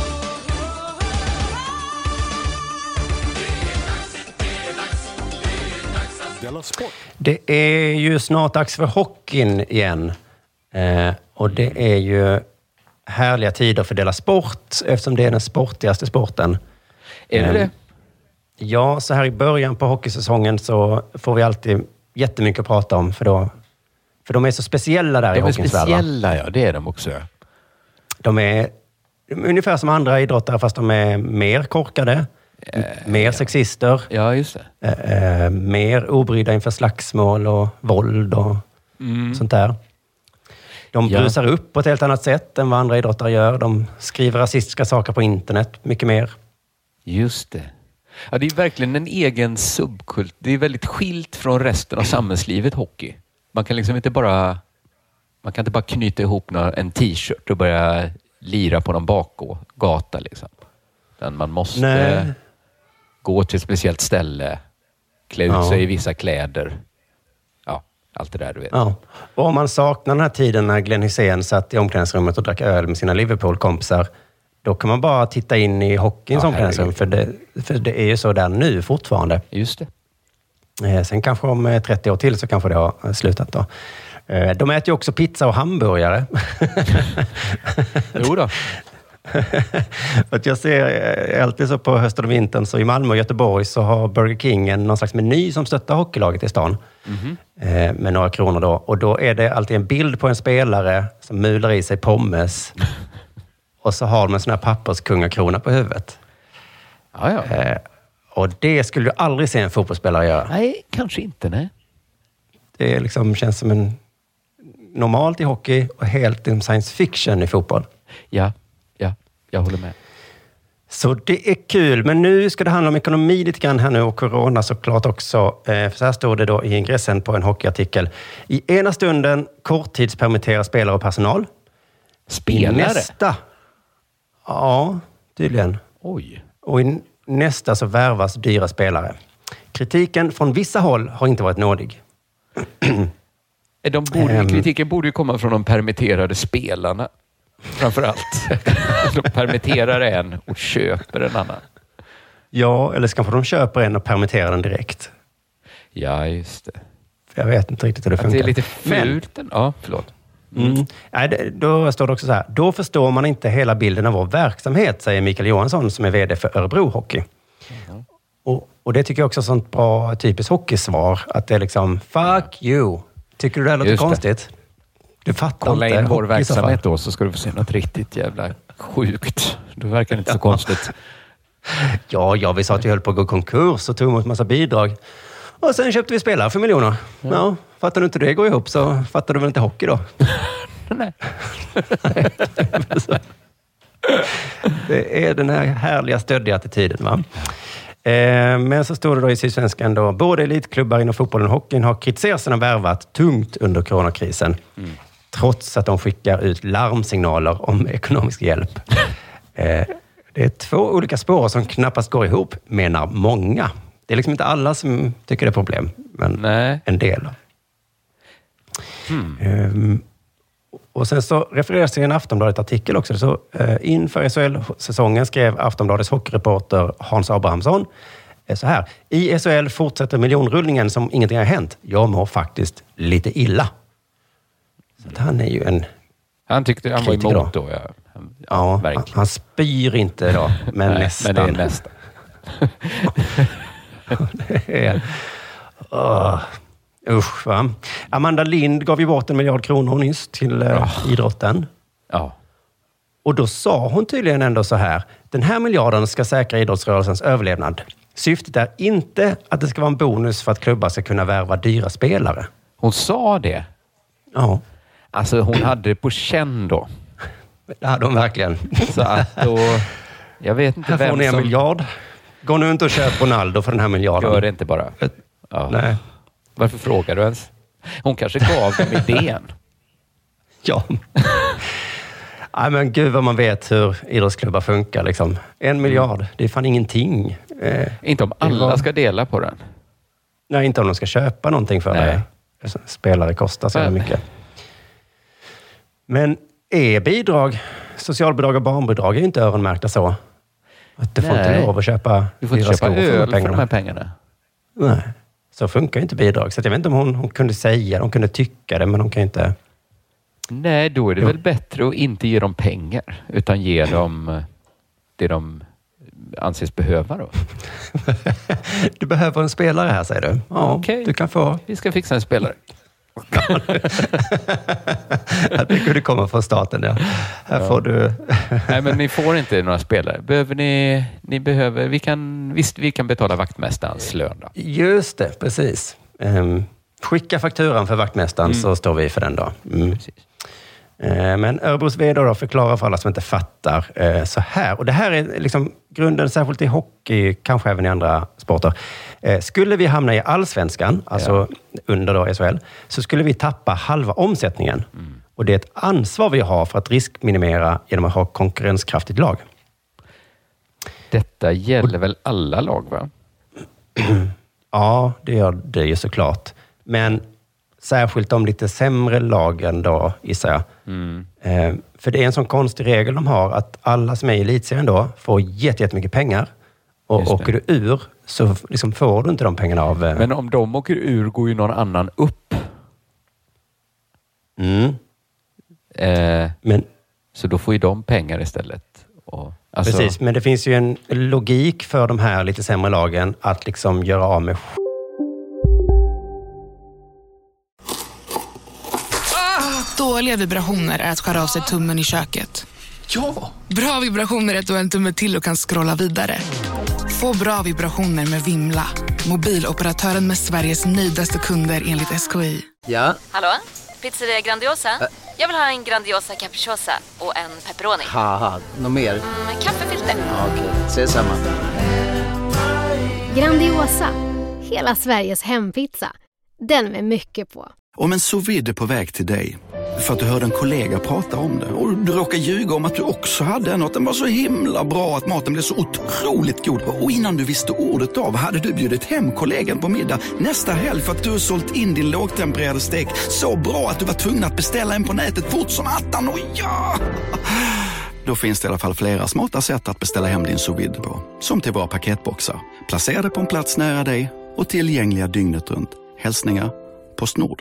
[SPEAKER 1] Det
[SPEAKER 6] är ju snart dags för hockeyn igen. Eh, och det är ju härliga tider för Della Sport eftersom det är den sportigaste sporten.
[SPEAKER 7] Är det
[SPEAKER 6] Eh,
[SPEAKER 7] det?
[SPEAKER 6] Ja, så här i början på hockeysäsongen så får vi alltid jättemycket att prata om för då för de är så speciella där i
[SPEAKER 7] De är
[SPEAKER 6] hockeyns värld, va?
[SPEAKER 7] speciella, ja. Det är de också.
[SPEAKER 6] De är ungefär som andra idrottare fast de är mer korkade, m- mer sexister,
[SPEAKER 7] Ja, just det.
[SPEAKER 6] eh, eh, mer obrydda inför slagsmål och våld och sånt där. De
[SPEAKER 7] Ja.
[SPEAKER 6] brusar upp på ett helt annat sätt än vad andra idrottare gör. De skriver rasistiska saker på internet mycket mer.
[SPEAKER 7] Just det. Ja, det är verkligen en egen subkult. Det är väldigt skilt från resten av samhällslivet, hockey. Man kan liksom inte bara man kan inte bara knyta ihop några, en t-shirt och börja lira på någon bakgata liksom. Utan man måste
[SPEAKER 6] Nej.
[SPEAKER 7] gå till ett speciellt ställe, klä ut
[SPEAKER 6] Ja.
[SPEAKER 7] sig i vissa kläder. Ja, allt det där du vet.
[SPEAKER 6] Ja. Och om man saknar den här tiden när Glenn Hysén satt i omklädningsrummet och drack öl med sina Liverpool-kompisar, då kan man bara titta in i hockeyns
[SPEAKER 7] Ja,
[SPEAKER 6] omklädningsrum. För det, för det är ju så där nu fortfarande.
[SPEAKER 7] Just det.
[SPEAKER 6] Eh, sen kanske om eh, trettio år till så kanske det har eh, slutat då. Eh, de äter ju också pizza och hamburgare.
[SPEAKER 7] Jo då.
[SPEAKER 6] För att jag ser eh, alltid så på hösten och vintern, så i Malmö och Göteborg så har Burger King en, någon slags meny som stöttar hockeylaget i stan. Eh, med några kronor då. Och då är det alltid en bild på en spelare som mular i sig pommes. Och så har de en sån här papperskungakrona på huvudet.
[SPEAKER 7] Ja, ja.
[SPEAKER 6] Eh, och det skulle du aldrig se en fotbollsspelare göra.
[SPEAKER 7] Nej, kanske inte, nej.
[SPEAKER 6] Det är liksom, känns som en normalt i hockey och helt en science fiction i fotboll.
[SPEAKER 7] Ja, ja, jag håller med.
[SPEAKER 6] Så det är kul, men nu ska det handla om ekonomi lite grann här nu och corona såklart också. Eh, För så här står det då i ingressen på en hockeyartikel. I ena stunden korttidspermitterar spelare och personal.
[SPEAKER 7] Spelare?
[SPEAKER 6] I nästa, ja, tydligen.
[SPEAKER 7] Oj.
[SPEAKER 6] Och i nästa så värvas dyra spelare. Kritiken från vissa håll har inte varit nådig.
[SPEAKER 7] De borde,
[SPEAKER 6] Ehm.
[SPEAKER 7] kritiken borde ju komma från de permitterade spelarna. Framför allt. De permitterar en och köper en annan.
[SPEAKER 6] Ja, eller så kanske de köper en och permitterar den direkt.
[SPEAKER 7] Ja, just det.
[SPEAKER 6] Jag vet inte riktigt hur det
[SPEAKER 7] Att
[SPEAKER 6] funkar.
[SPEAKER 7] det är lite
[SPEAKER 6] Men-
[SPEAKER 7] fult. Ja, förlåt.
[SPEAKER 6] Mm. Nej, det- då står det också så här. Då förstår man inte hela bilden av vår verksamhet, säger Mikael Johansson som är vd för Örebro Hockey.
[SPEAKER 7] Mm.
[SPEAKER 6] Och, och det tycker jag också är sånt bra typiskt hockeysvar. Att det är liksom, fuck you. Tycker du det här låter
[SPEAKER 7] Just det.
[SPEAKER 6] konstigt? Du fattar
[SPEAKER 7] Kolla
[SPEAKER 6] inte
[SPEAKER 7] in vår
[SPEAKER 6] hockey i så fall.
[SPEAKER 7] verksamhet då, så ska du få se något riktigt jävla sjukt. Då verkar det inte så konstigt.
[SPEAKER 6] Ja, ja, vi sa att vi höll på att gå konkurs och tog emot massa bidrag. Och sen köpte vi spelare för miljoner. Ja. Ja, fattar du inte det går ihop så fattar du väl inte hockey då?
[SPEAKER 7] Nej.
[SPEAKER 6] Det är den här härliga stöddiga attityden, va? Eh, men så står det då i Sydsvenskan då, både elitklubbar inom fotbollen och hockeyn har kritiserat sina värvat tungt under coronakrisen. Mm. Trots att de skickar ut larmsignaler om ekonomisk hjälp. eh, det är två olika spår som knappast går ihop, menar många. Det är liksom inte alla som tycker det är problem, men
[SPEAKER 7] Nej.
[SPEAKER 6] en del.
[SPEAKER 7] Hmm.
[SPEAKER 6] Ehm, Och sen så refereras till en Aftonbladet-artikel också. Så, eh, inför S H L-säsongen skrev Aftonbladets hockeyreporter Hans Abrahamsson eh, så här. I S H L fortsätter miljonrullningen som ingenting har hänt. Jag mår faktiskt lite illa. Så att han är ju en
[SPEAKER 7] Han tyckte han var emot då. Ja,
[SPEAKER 6] han, ja, ja han, han spyr inte då, men
[SPEAKER 7] Nej,
[SPEAKER 6] nästan.
[SPEAKER 7] Men det är nästan.
[SPEAKER 6] det är... Oh. Usch, va? Amanda Lind gav ju bort en miljard kronor nyss till eh, oh. idrotten.
[SPEAKER 7] Ja.
[SPEAKER 6] Och då sa hon tydligen ändå så här. Den här miljarden ska säkra idrottsrörelsens överlevnad. Syftet är inte att det ska vara en bonus för att klubbar ska kunna värva dyra spelare.
[SPEAKER 7] Hon sa det?
[SPEAKER 6] Ja.
[SPEAKER 7] Alltså hon hade det på känn då.
[SPEAKER 6] Det hade hon verkligen.
[SPEAKER 7] Så att då... Jag vet inte
[SPEAKER 6] här
[SPEAKER 7] vem
[SPEAKER 6] får ni en
[SPEAKER 7] som...
[SPEAKER 6] miljard. Gå nu inte och köp Ronaldo för den här miljarden.
[SPEAKER 7] Gör det inte bara. Ja.
[SPEAKER 6] Nej.
[SPEAKER 7] Varför frågar du ens? Hon kanske gav dem idén.
[SPEAKER 6] Ja. Nej, men gud vad man vet hur idrottsklubbar funkar. Liksom. En miljard, det är fan ingenting.
[SPEAKER 7] Eh, inte om alla var... ska dela på den.
[SPEAKER 6] Nej, inte om de ska köpa någonting för Nej. det. Spelare kostar så men... mycket. Men är bidrag, socialbidrag och barnbidrag är inte öronmärkta så? Att du får inte lov att köpa
[SPEAKER 7] Du får inte köpa öl för de här pengarna.
[SPEAKER 6] Nej. Så funkar inte bidrag. Så jag vet inte om hon, hon kunde säga, hon kunde tycka det, men hon kan inte...
[SPEAKER 7] Nej, då är det
[SPEAKER 6] jo.
[SPEAKER 7] väl bättre att inte ge dem pengar, utan ge dem det de anses behöva då.
[SPEAKER 6] Du behöver en spelare här, säger du. Ja,
[SPEAKER 7] okay.
[SPEAKER 6] Du kan få...
[SPEAKER 7] Vi ska fixa en spelare.
[SPEAKER 6] Det kunde komma från staten, ja. Här ja. får du...
[SPEAKER 7] Nej, men ni får inte några spelare. Behöver ni... Ni behöver... Vi kan... Visst, vi kan betala vaktmästarens lön då.
[SPEAKER 6] Just det, precis. Um, skicka fakturan för vaktmästaren mm. så står vi för den då. Mm. Precis. Uh, men Örebros vd då förklarar för alla som inte fattar uh, så här. Och det här är liksom grunden särskilt i hockey, kanske även i andra sporter. Uh, skulle vi hamna i allsvenskan, alltså ja. under då S H L, så skulle vi tappa halva omsättningen. Mm. Och det är ett ansvar vi har för att riskminimera genom att ha konkurrenskraftigt lag.
[SPEAKER 7] Detta gäller väl alla lag, va?
[SPEAKER 6] Ja, det gör det ju såklart. Men särskilt de lite sämre lagen då, gissar jag. Mm. Eh, för det är en sån konstig regel de har att alla som är i elitserien då får jättemycket pengar. Och åker du ur så liksom får du inte de pengarna av... Eh...
[SPEAKER 7] Men om de åker ur går ju någon annan upp.
[SPEAKER 6] Mm.
[SPEAKER 7] Eh, Men... Så då får ju de pengar istället. Och, alltså...
[SPEAKER 6] Precis, men det finns ju en logik för de här lite sämre lagen att liksom göra av med...
[SPEAKER 9] Dåliga vibrationer är att skära av sig tummen i köket.
[SPEAKER 10] Ja!
[SPEAKER 9] Bra vibrationer är att du har en tumme till och kan scrolla vidare. Få bra vibrationer med Vimla. Mobiloperatören med Sveriges nöjdaste kunder enligt S K I.
[SPEAKER 11] Ja?
[SPEAKER 12] Hallå? Pizzeria Grandiosa? Ä- Jag vill ha en Grandiosa capriciosa och en pepperoni.
[SPEAKER 11] Haha, något mer?
[SPEAKER 12] Mm, kaffefilter.
[SPEAKER 11] Ja, okej, okay. Ses samma.
[SPEAKER 13] Grandiosa, hela Sveriges hempizza. Den med mycket på.
[SPEAKER 14] Om en sous vide är på väg till dig för att du hörde en kollega prata om det och du råkar ljuga om att du också hade en och att den var så himla bra att maten blev så otroligt god. Och innan du visste ordet av hade du bjudit hem kollegan på middag nästa helg för att du har sålt in din lågtempererade stek så bra att du var tvungen att beställa en på nätet fort som attan. Och ja! Då finns det i alla fall flera smarta sätt att beställa hem din sous vide på. Som till våra paketboxar. Placerade på en plats nära dig och tillgängliga dygnet runt. Hälsningar PostNord.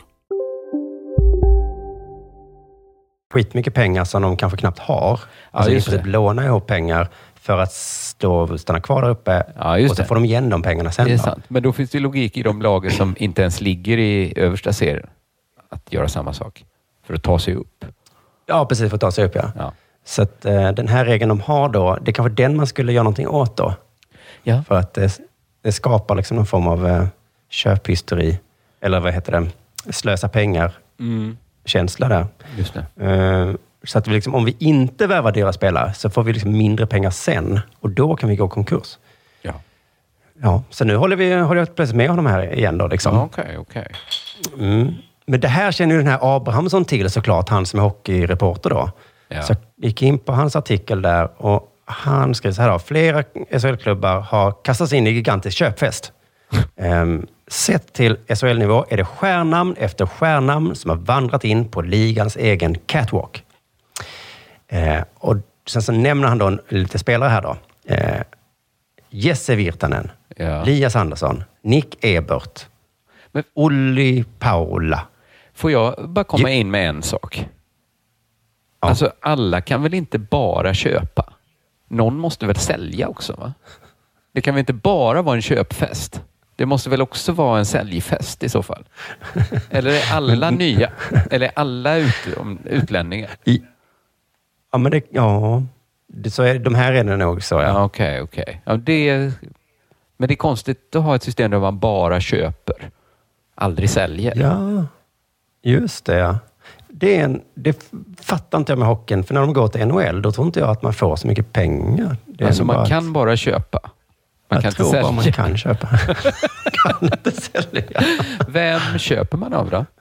[SPEAKER 6] Skitmycket pengar som de kanske knappt har. Alltså ja, de lånar ihop pengar för att stå, stanna kvar där uppe ja, och så det. får de igen de pengarna sen.
[SPEAKER 7] Det är sant. Men då finns det logik i de lager som inte ens ligger i översta serien att göra samma sak för att ta sig upp.
[SPEAKER 6] Ja, precis, för att ta sig upp, ja. ja. Så att eh, den här regeln de har då, det är kanske den man skulle göra någonting åt då.
[SPEAKER 7] Ja.
[SPEAKER 6] För att det, det skapar liksom någon form av eh, köphysteri. Eller vad heter det? Slösa pengar. Mm. Känsla där.
[SPEAKER 7] Just det.
[SPEAKER 6] Uh, så att vi liksom, om vi inte värvar dyra spelare så får vi liksom mindre pengar sen. Och då kan vi gå konkurs.
[SPEAKER 7] Ja.
[SPEAKER 6] Ja, så nu håller vi håller jag plötsligt med honom här igen då. Liksom.
[SPEAKER 7] Okej, okay, okej.
[SPEAKER 6] Okay. Mm. Men det här känner ju den här Abrahamsson till såklart, han som är hockeyreporter då. Ja. Så jag gick in på hans artikel där och han skrev så här då. Flera S H L-klubbar har kastats in i gigantisk köpfest. um, sett till S H L-nivå är det stjärnamn efter stjärnamn som har vandrat in på ligans egen catwalk. Eh, och sen så nämner han då lite spelare här då. Eh, Jesse Virtanen, ja. Lias Andersson, Nick Ebert, men Olli Paula.
[SPEAKER 7] Får jag bara komma in med en sak? Ja. Alltså, alla kan väl inte bara köpa? Någon måste väl sälja också, va? Det kan väl inte bara vara en köpfest? Det måste väl också vara en säljfest i så fall? Eller är alla nya? Eller är alla ut, utlänningar?
[SPEAKER 6] I, ja, men det... Ja... Det, så är, de här är det nog så, ja.
[SPEAKER 7] Okej, okej. Okay, okay. Ja, det, men det är konstigt att ha ett system där man bara köper. Aldrig säljer.
[SPEAKER 6] Ja, just det, ja. Det, är en, det fattar inte jag med hockeyn. För när de går till N H L, då tror inte jag att man får så mycket pengar. Det
[SPEAKER 7] alltså man
[SPEAKER 6] bara
[SPEAKER 7] kan att, bara köpa. Man
[SPEAKER 6] jag
[SPEAKER 7] kan
[SPEAKER 6] tror
[SPEAKER 7] inte
[SPEAKER 6] bara man kan köpa. kan inte sälja.
[SPEAKER 7] Vem köper man av då?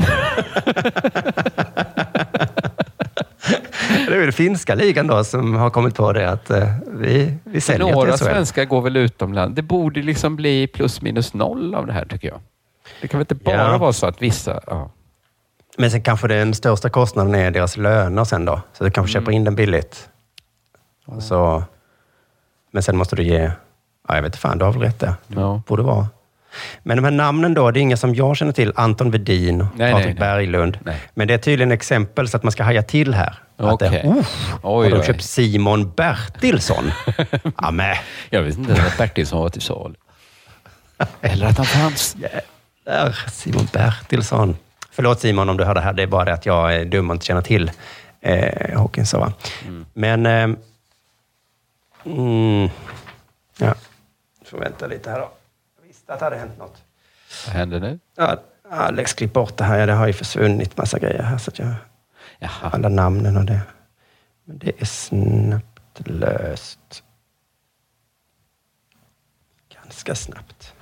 [SPEAKER 6] Det är den finska ligan då som har kommit på det att uh, vi, vi säljer
[SPEAKER 7] några
[SPEAKER 6] till S H L.
[SPEAKER 7] Svenskar går väl utomland. Det borde liksom bli plus minus noll av det här, tycker jag. Det kan väl inte bara ja. vara så att vissa... Ja.
[SPEAKER 6] Men sen kanske den största kostnaden är deras löner sen då. Så du kanske mm. köper in den billigt. Mm. Så, men sen måste du ge... Ja, jag vet inte fan, du har väl rätt där.
[SPEAKER 7] No.
[SPEAKER 6] Borde vara. Men de här namnen då, det är inga som jag känner till. Anton Wedin,
[SPEAKER 7] nej,
[SPEAKER 6] Patrik
[SPEAKER 7] nej, nej.
[SPEAKER 6] Berglund.
[SPEAKER 7] Nej.
[SPEAKER 6] Men det är tydligen exempel så att man ska haja till här.
[SPEAKER 7] Okej.
[SPEAKER 6] Okay.
[SPEAKER 7] Uh,
[SPEAKER 6] och de köpt Simon Bertilsson. Ja, men.
[SPEAKER 7] Jag vet inte att Bertilsson var till sal. Eller att han fanns.
[SPEAKER 6] Yeah. Simon Bertilsson. Förlåt Simon om du hör det här. Det är bara det att jag är dum och inte känner till eh, hockeyn så, va? Mm. Men eh, mm, ja, får vänta lite här då. Jag visste att det hade hänt något.
[SPEAKER 7] Vad händer nu?
[SPEAKER 6] Ja, Alex, klipp bort det här. Ja, det har ju försvunnit massa grejer här. Så att jag,
[SPEAKER 7] Jaha.
[SPEAKER 6] alla namnen och det. Men det är snabbt löst. Ganska snabbt.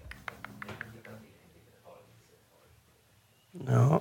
[SPEAKER 6] Ja.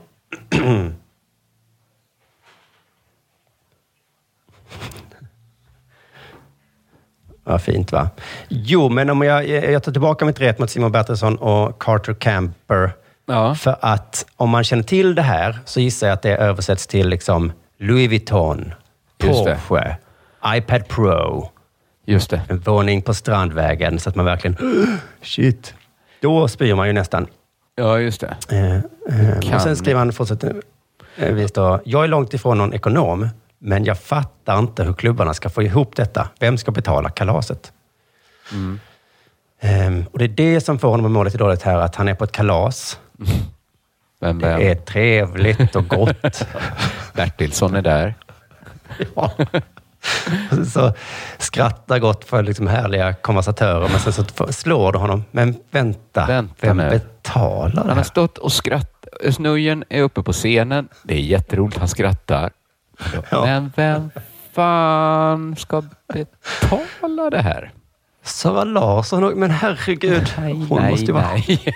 [SPEAKER 6] Vad fint, va? Jo, men om jag, jag tar tillbaka mitt rätt mot Simon Bertilsson och Carter Camper.
[SPEAKER 7] Ja.
[SPEAKER 6] För att om man känner till det här så gissar jag att det översätts till liksom Louis Vuitton, Porsche, iPad Pro.
[SPEAKER 7] Just det.
[SPEAKER 6] En våning på Strandvägen så att man verkligen... Shit. Då spyr man ju nästan.
[SPEAKER 7] Ja, just det.
[SPEAKER 6] Eh, eh, och sen skriver han fortsätter, eh, visst då, jag är långt ifrån någon ekonom, men jag fattar inte hur klubbarna ska få ihop detta. Vem ska betala kalaset?
[SPEAKER 7] Mm.
[SPEAKER 6] Eh, och det är det som får honom att må lite dåligt här, att han är på ett kalas.
[SPEAKER 7] Vem, vem?
[SPEAKER 6] Det är trevligt och gott.
[SPEAKER 7] Bertilsson är där.
[SPEAKER 6] Ja. Så skrattar gott för liksom härliga konversatörer, men sen så slår du honom. Men vänta,
[SPEAKER 7] vänta
[SPEAKER 6] vem
[SPEAKER 7] nu.
[SPEAKER 6] betalar det här?
[SPEAKER 7] Han har stått och skrattat. Snöjen är uppe på scenen. Det är jätteroligt, han skrattar. Ja. Men vem fan ska betala det här?
[SPEAKER 6] Sara Larsson, men herregud.
[SPEAKER 7] Nej,
[SPEAKER 6] hon
[SPEAKER 7] nej,
[SPEAKER 6] måste ju vara...
[SPEAKER 7] nej.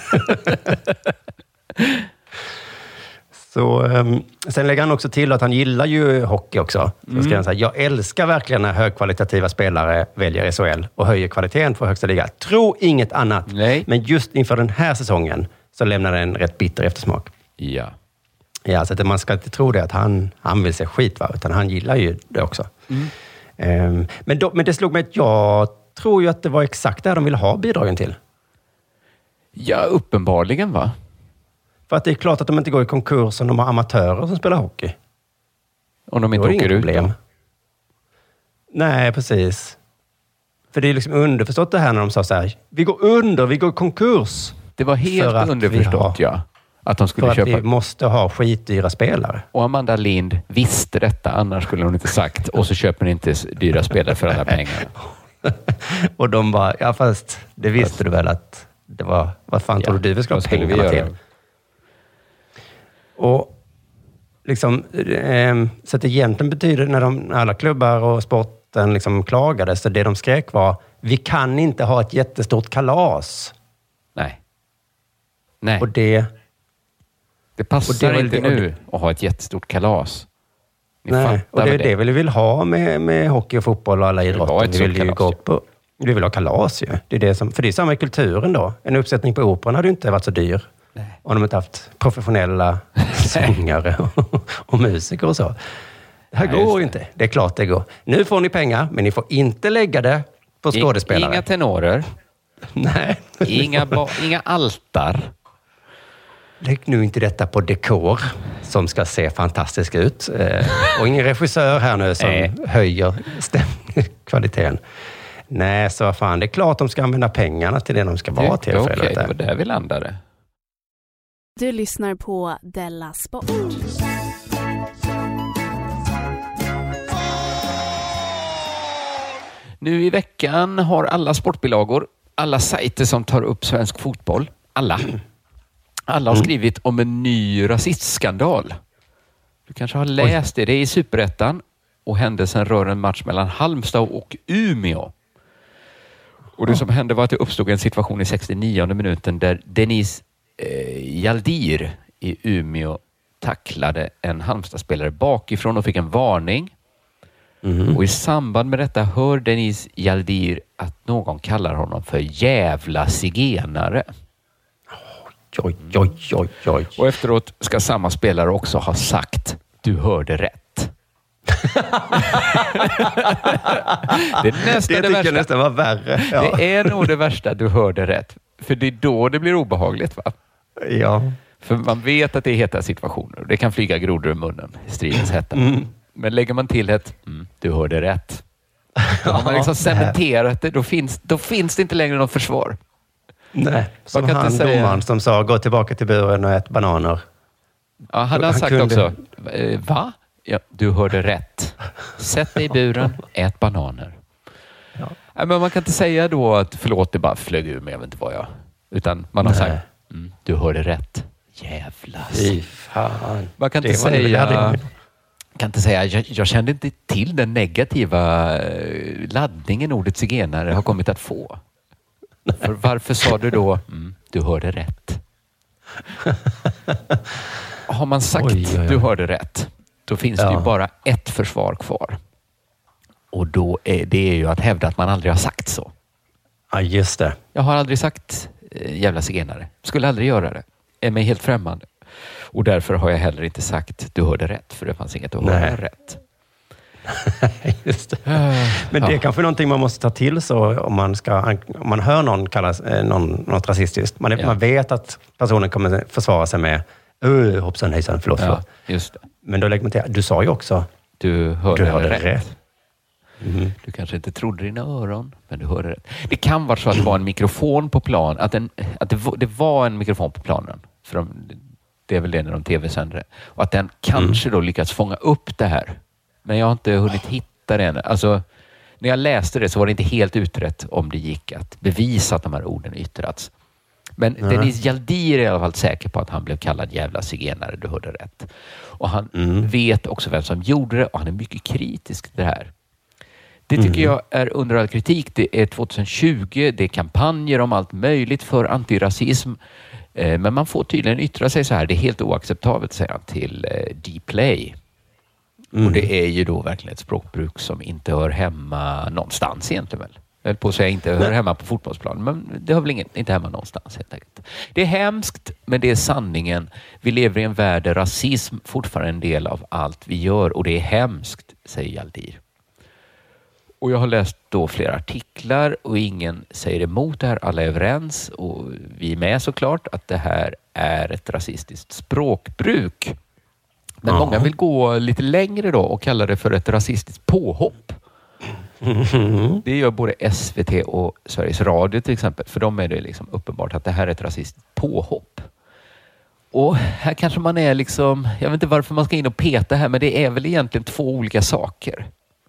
[SPEAKER 6] Så, um, sen lägger han också till att han gillar ju hockey också. Så
[SPEAKER 7] Mm.
[SPEAKER 6] ska han säga, jag älskar verkligen när högkvalitativa spelare väljer S H L och höjer kvaliteten för högsta liga. Tro inget annat.
[SPEAKER 7] Nej.
[SPEAKER 6] Men just inför den här säsongen så lämnar det en rätt bitter eftersmak.
[SPEAKER 7] Ja.
[SPEAKER 6] Ja, så att man ska inte tro det att han, han vill se skit, va? Utan han gillar ju det också.
[SPEAKER 7] Mm.
[SPEAKER 6] Um, men, då, men det slog mig att jag tror ju att det var exakt det de ville ha bidragen till.
[SPEAKER 7] Ja, uppenbarligen, va?
[SPEAKER 6] För att det är klart att de inte går i konkurs om de har amatörer som spelar hockey.
[SPEAKER 7] Om de inte
[SPEAKER 6] åker
[SPEAKER 7] åker ut
[SPEAKER 6] problem.
[SPEAKER 7] då?
[SPEAKER 6] Nej, precis. För det är liksom underförstått det här när de sa så här, vi går under, vi går i konkurs.
[SPEAKER 7] Det var helt underförstått, har, ja. Att de skulle
[SPEAKER 6] för
[SPEAKER 7] köpa...
[SPEAKER 6] att vi måste ha skitdyra spelare.
[SPEAKER 7] Och Amanda Lind visste detta, annars skulle hon inte sagt. Och så köper ni inte dyra spelare för alla pengar.
[SPEAKER 6] Och de bara, ja fast det visste fast... du väl att det var, vad fan ja, tror du vi ska ha pengarna till? Och liksom, eh, så att egentligen betyder när de, alla klubbar och sporten liksom klagade, så det de skrek var, vi kan inte ha ett jättestort kalas.
[SPEAKER 7] Nej. Nej.
[SPEAKER 6] Och det...
[SPEAKER 7] Det passar och det, inte det, nu det, att ha ett jättestort kalas. Ni
[SPEAKER 6] nej, och det är det, det vi vill ha med, med hockey och fotboll och alla idrotter. Vi vill ju gå på, Du vill ha kalas ju. Det är det som, för det är samma i kulturen då. En uppsättning på operan hade ju inte varit så dyr. Nej. Om de inte haft professionella sångare och, och musiker och så. Det här Nej, går det. inte. Det är klart det går. Nu får ni pengar, men ni får inte lägga det på skådespelare.
[SPEAKER 7] Inga tenorer.
[SPEAKER 6] Nej.
[SPEAKER 7] Inga, ba- inga altar.
[SPEAKER 6] Lägg nu inte detta på dekor som ska se fantastisk ut. Eh, och ingen regissör här nu som Nej. höjer stämkvaliteten. Nej, så fan, det är klart de ska använda pengarna till det de ska vara till.
[SPEAKER 7] Okej, okay, det var där vi landade.
[SPEAKER 8] Du lyssnar på Della Sport.
[SPEAKER 7] Nu i veckan har alla sportbilagor, alla sajter som tar upp svensk fotboll, alla, alla har skrivit om en ny rasistskandal. Du kanske har läst det. Det är i Superettan och händelsen rör en match mellan Halmstad och Umeå. Och det som hände var att det uppstod en situation i sextionionde minuten där Denise eh, Jaldir i Umeå tacklade en Halmstad-spelare bakifrån och fick en varning. Mm. Och i samband med detta hör Denise Jaldir att någon kallar honom för jävla zigenare.
[SPEAKER 6] Oj, oj, oj, oj.
[SPEAKER 7] Och efteråt ska samma spelare också ha sagt, du hörde rätt. det är nästan
[SPEAKER 6] det,
[SPEAKER 7] det
[SPEAKER 6] tycker
[SPEAKER 7] värsta.
[SPEAKER 6] Jag nästan var värre. Ja.
[SPEAKER 7] Det är nog det värsta, du hörde rätt. För det är då det blir obehagligt, va?
[SPEAKER 6] Ja.
[SPEAKER 7] För man vet att det är heta situationer. Det kan flyga grodor i munnen i stridens hetta. Mm. Men lägger man till ett, mm, du hörde rätt. Då har man liksom cementerat det. Då finns, då finns det inte längre något försvar.
[SPEAKER 6] Nej, som kan han säga... domaren som sa, gå tillbaka till buren och ät bananer.
[SPEAKER 7] Ja, han har sagt kunde... också, va? Ja, du hörde rätt. Sätt dig i buren, ät bananer. Ja. Ja, men man kan inte säga då att förlåt, det bara flög ur mig, jag vet inte vad jag... Utan man har Nej. sagt, mm, du hörde rätt. Jävlas.
[SPEAKER 6] Fy fan.
[SPEAKER 7] Man kan inte säga... kan inte säga, jag, jag kände inte till den negativa laddningen ordet zigenare har kommit att få. För varför sa du då, mm, du hörde rätt? Har man sagt, oj, oj, oj. du hörde rätt, då finns ja. det ju bara ett försvar kvar. Och då är det är ju att hävda att man aldrig har sagt så.
[SPEAKER 6] Ja, just det.
[SPEAKER 7] Jag har aldrig sagt eh, jävla zigenare. Skulle aldrig göra det. Är mig helt främmande. Och därför har jag heller inte sagt du hörde rätt, för det fanns inget att höra rätt.
[SPEAKER 6] Just det. Men det är ja. kanske någonting man måste ta till så om man, ska, om man hör någon kallas eh, någon, något rasistiskt. Man, ja. man vet att personen kommer försvara sig med öh, hoppsan, hejsan, förlåt, förlåt.
[SPEAKER 7] Ja, just det.
[SPEAKER 6] Men då lägger man till, du sa ju också
[SPEAKER 7] du hörde,
[SPEAKER 6] du hörde
[SPEAKER 7] rätt.
[SPEAKER 6] rätt.
[SPEAKER 7] Mm. Du kanske inte trodde dina öron, men du hörde rätt. Det kan vara så att det var en mikrofon på plan, att, en, att det, var, det var en mikrofon på planen. För de, det är väl det när de tv-sänder det. Och att den kanske mm. då lyckats fånga upp det här. Men jag har inte hunnit hitta det än. Alltså, när jag läste det så var det inte helt utrett om det gick att bevisa att de här orden yttrats. Men mm. Denise Jaldir är i alla fall säker på att han blev kallad jävla zigenare, du hörde rätt. Och han mm. vet också vem som gjorde det och han är mycket kritisk till det här. Det tycker mm. jag är under all kritik. Det är tjugohundratjugo, det är kampanjer om allt möjligt för antirasism. Men man får tydligen yttra sig så här. Det är helt oacceptabelt, säger han till Dplay. Mm. Och det är ju då verkligen ett språkbruk som inte hör hemma någonstans egentligen väl. Jag höll på att säga inte hör hemma på fotbollsplanen, men det hör väl ingen, inte hemma någonstans helt enkelt. Det är hemskt, men det är sanningen. Vi lever i en värld där rasism fortfarande är en del av allt vi gör och det är hemskt, säger Jaldir. Och jag har läst då flera artiklar och ingen säger emot det här. Alla är överens och vi är med såklart att det här är ett rasistiskt språkbruk. Men mm. många vill gå lite längre då och kalla det för ett rasistiskt påhopp. Mm. Det gör både S V T och Sveriges Radio till exempel. För dem är det liksom uppenbart att det här är ett rasistiskt påhopp. Och här kanske man är liksom, jag vet inte varför man ska in och peta här, men det är väl egentligen två olika saker.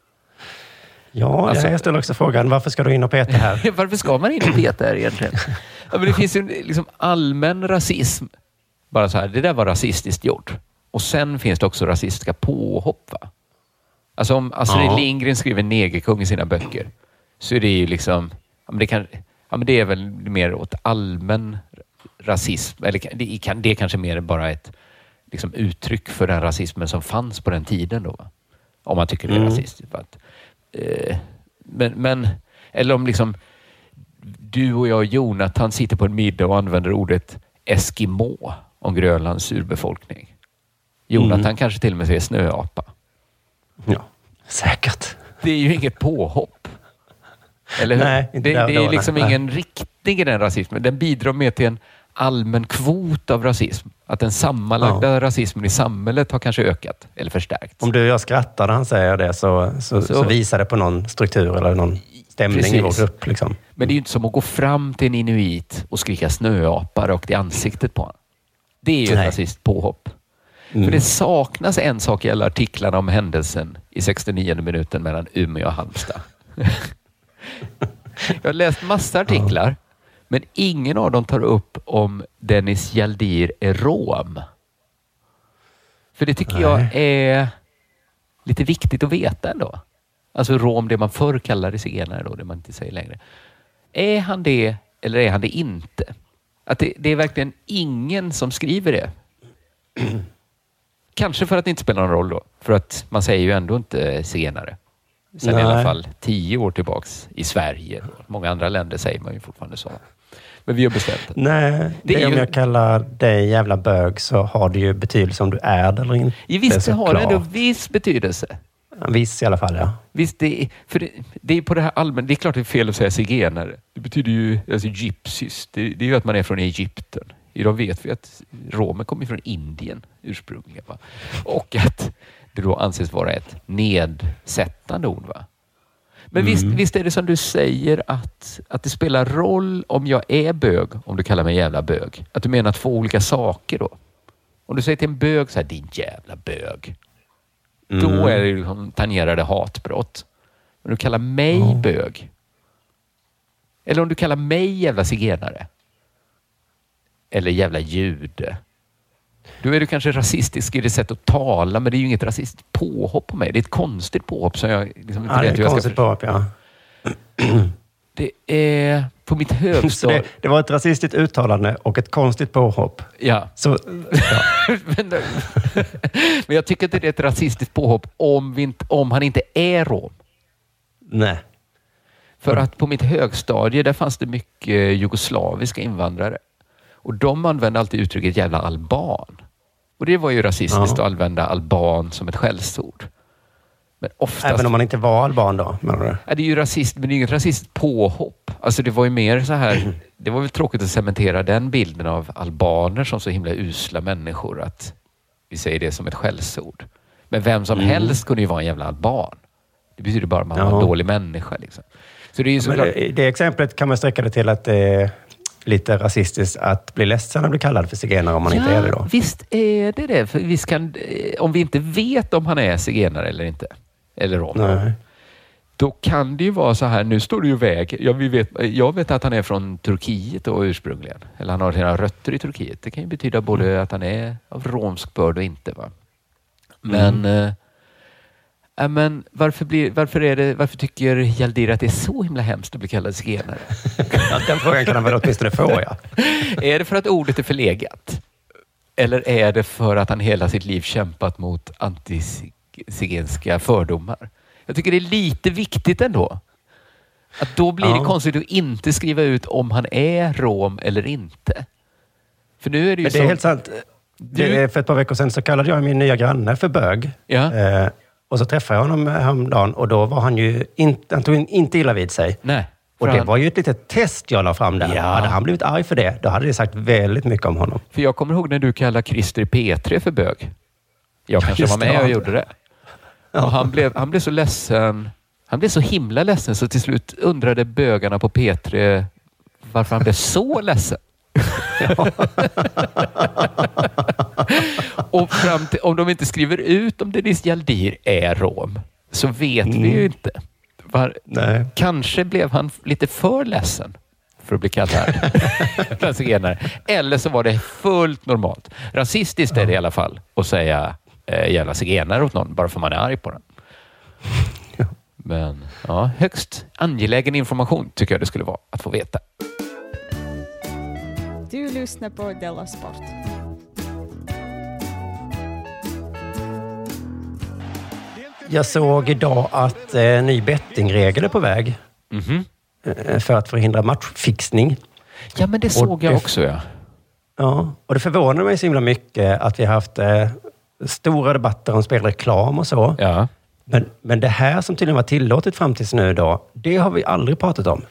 [SPEAKER 6] Ja, alltså, jag ställer också frågan, varför ska du in och peta här?
[SPEAKER 7] Varför ska man in och peta här egentligen? Ja, men det finns ju liksom allmän rasism. Bara så här, det där var rasistiskt gjort. Och sen finns det också rasistiska påhopp, va? Alltså om Astrid ja. Lindgren skriver negerkung i sina böcker så är det ju liksom, ja men det, kan, ja, men det är väl mer åt allmän rasism. Eller det, kan, det är kanske mer bara ett liksom, uttryck för den rasismen som fanns på den tiden då, va? Om man tycker det är mm. rasistiskt. Att, eh, men, men Eller om liksom du och jag och Jonathan sitter på en middag och använder ordet Eskimo om Grönlands urbefolkning. Jonathan mm. kanske till och med säger snöapa.
[SPEAKER 6] Ja, säkert.
[SPEAKER 7] Det är ju inget påhopp. Eller hur?
[SPEAKER 6] Nej, inte
[SPEAKER 7] det,
[SPEAKER 6] där,
[SPEAKER 7] det är
[SPEAKER 6] då,
[SPEAKER 7] liksom
[SPEAKER 6] nej.
[SPEAKER 7] ingen riktning i den rasismen. Den bidrar med till en allmän kvot av rasism. Att den sammanlagda ja. rasismen i samhället har kanske ökat eller förstärkts.
[SPEAKER 6] Om du och jag skrattar när han säger det så, så, så, så visar det på någon struktur eller någon stämning Precis. i vår grupp. Liksom.
[SPEAKER 7] Men det är ju inte som att gå fram till en inuit och skrika snöapa rakt i ansiktet på honom. Det är ju ett rasist påhopp. Mm. För det saknas en sak i alla artiklarna om händelsen i sextionionde minuten mellan Umeå och Halmstad. Jag har läst massa artiklar, ja. men ingen av dem tar upp om Dennis Hjaldir är rom. För det tycker Nej. jag är lite viktigt att veta ändå. Alltså rom, det man förr kallade zigenare då, det man inte säger längre. Är han det eller är han det inte? Att det, det är verkligen ingen som skriver det. Kanske för att det inte spelar någon roll då. För att man säger ju ändå inte zigenare. Sen Nej. i alla fall tio år tillbaks i Sverige. Många andra länder säger man ju fortfarande så. Men vi har bestämt det.
[SPEAKER 6] Nej, det, det är om ju... jag kallar dig jävla bög så har det ju betydelse om du är det eller inte.
[SPEAKER 7] Ja, visst det har det ändå viss betydelse.
[SPEAKER 6] En viss i alla fall, ja.
[SPEAKER 7] Visst, det är, för det, det är på det här allmän. Det är klart det är fel att säga zigenare. Det betyder ju alltså gypsys. Det, det är ju att man är från Egypten. Idag vet vi att romer kommer från Indien ursprungligen. Va? Och att det då anses vara ett nedsättande ord. Va? Men mm. visst, visst är det som du säger att, att det spelar roll om jag är bög, om du kallar mig jävla bög. Att du menar två olika saker då. Om du säger till en bög så här, din jävla bög. Mm. Då är det liksom tangerade hatbrott. Men du kallar mig mm. bög. Eller om du kallar mig jävla zigenare. Eller jävla jude. Då är du kanske rasistisk i det sätt att tala, men det är ju inget rasistiskt påhopp på mig. Det är ett konstigt påhopp som jag liksom inte
[SPEAKER 6] ja,
[SPEAKER 7] vet
[SPEAKER 6] hur jag ska... Ja, det är ett konstigt påhopp, ja.
[SPEAKER 7] Det är på mitt högstad...
[SPEAKER 6] det, det var ett rasistiskt uttalande och ett konstigt påhopp.
[SPEAKER 7] Ja.
[SPEAKER 6] Så, ja.
[SPEAKER 7] men, men jag tycker inte det är ett rasistiskt påhopp om, vi inte, om han inte är rom.
[SPEAKER 6] Nej.
[SPEAKER 7] För att på mitt högstadie där fanns det mycket jugoslaviska invandrare. Och de använde alltid uttrycket jävla alban. Och det var ju rasistiskt ja. att använda alban som ett skällsord. Men oftast...
[SPEAKER 6] Även om man inte var alban då, menar du?
[SPEAKER 7] Ja, det är ju rasist, men det är inget rasistiskt påhopp. Alltså det var ju mer så här... Det var väl tråkigt att cementera den bilden av albaner som så himla usla människor att vi säger det som ett skällsord. Men vem som mm. helst kunde ju vara en jävla alban. Det betyder bara att man ja. var en dålig människa. Liksom. Så det är ju så
[SPEAKER 6] ja,
[SPEAKER 7] klart...
[SPEAKER 6] det, det exemplet kan man sträcka det till att det är lite rasistiskt att bli ledsen och bli kallad för zigenare om man
[SPEAKER 7] ja,
[SPEAKER 6] inte är det då.
[SPEAKER 7] Visst är det det. För visst kan, om vi inte vet om han är zigenare eller inte, eller rom,
[SPEAKER 6] Nej.
[SPEAKER 7] då kan det ju vara så här, nu står det ju väg. Jag vet, jag vet att han är från Turkiet då ursprungligen. Eller han har sina rötter i Turkiet. Det kan ju betyda både mm. att han är av romsk börd och inte. Va? Men... Mm. Äh, Men varför, blir, varför, är det, varför tycker Hjaldir att det är så himla hemskt att bli kallad zigenare?
[SPEAKER 6] Ja, den frågan kan han väl åtminstone få, ja.
[SPEAKER 7] Är det för att ordet är förlegat? Eller är det för att han hela sitt liv kämpat mot antizigenska fördomar? Jag tycker det är lite viktigt ändå. Att då blir ja. det konstigt att inte skriva ut om han är rom eller inte. För nu är det ju
[SPEAKER 6] Men det
[SPEAKER 7] så...
[SPEAKER 6] är helt sant. Det är för ett par veckor sedan så kallade jag min nya granne för bög.
[SPEAKER 7] Ja.
[SPEAKER 6] Eh, Och så träffade jag honom häromdagen och då var han ju inte, han tog inte illa vid sig.
[SPEAKER 7] Nej.
[SPEAKER 6] Och det
[SPEAKER 7] han...
[SPEAKER 6] var ju ett litet test jag la fram där.
[SPEAKER 7] Ja.
[SPEAKER 6] Hade han blivit arg för det, då hade det sagt väldigt mycket om honom.
[SPEAKER 7] För jag kommer ihåg när du kallade Christer P tre för bög. Jag kanske
[SPEAKER 6] Just
[SPEAKER 7] var med
[SPEAKER 6] det.
[SPEAKER 7] och gjorde det. Ja. Och han blev, han blev så ledsen. Han blev så himla ledsen så till slut undrade bögarna på P tre varför han blev så ledsen. Och fram till, om de inte skriver ut om Dennis Hjaldir är rom så vet mm. vi ju inte. Var,
[SPEAKER 6] Nej.
[SPEAKER 7] Kanske blev han lite för ledsen för att bli kallad zigenare. Eller så var det fullt normalt. Rasistiskt är det i alla fall att säga eh, jävla zigenare åt någon bara för man är arg på den.
[SPEAKER 6] Ja.
[SPEAKER 7] Men ja, högst angelägen information tycker jag det skulle vara att få veta.
[SPEAKER 10] Du lyssnar på Della Sport.
[SPEAKER 6] Jag såg idag att eh, ny bettingregel är på väg.
[SPEAKER 7] Mm-hmm.
[SPEAKER 6] för att förhindra matchfixning.
[SPEAKER 7] Ja, men det såg jag också, ja.
[SPEAKER 6] Ja, och det förvånar mig så himla mycket att vi har haft eh, stora debatter om spelreklam och så.
[SPEAKER 7] Ja.
[SPEAKER 6] Men, men det här som tydligen var tillåtet fram tills nu då, det har vi aldrig pratat om.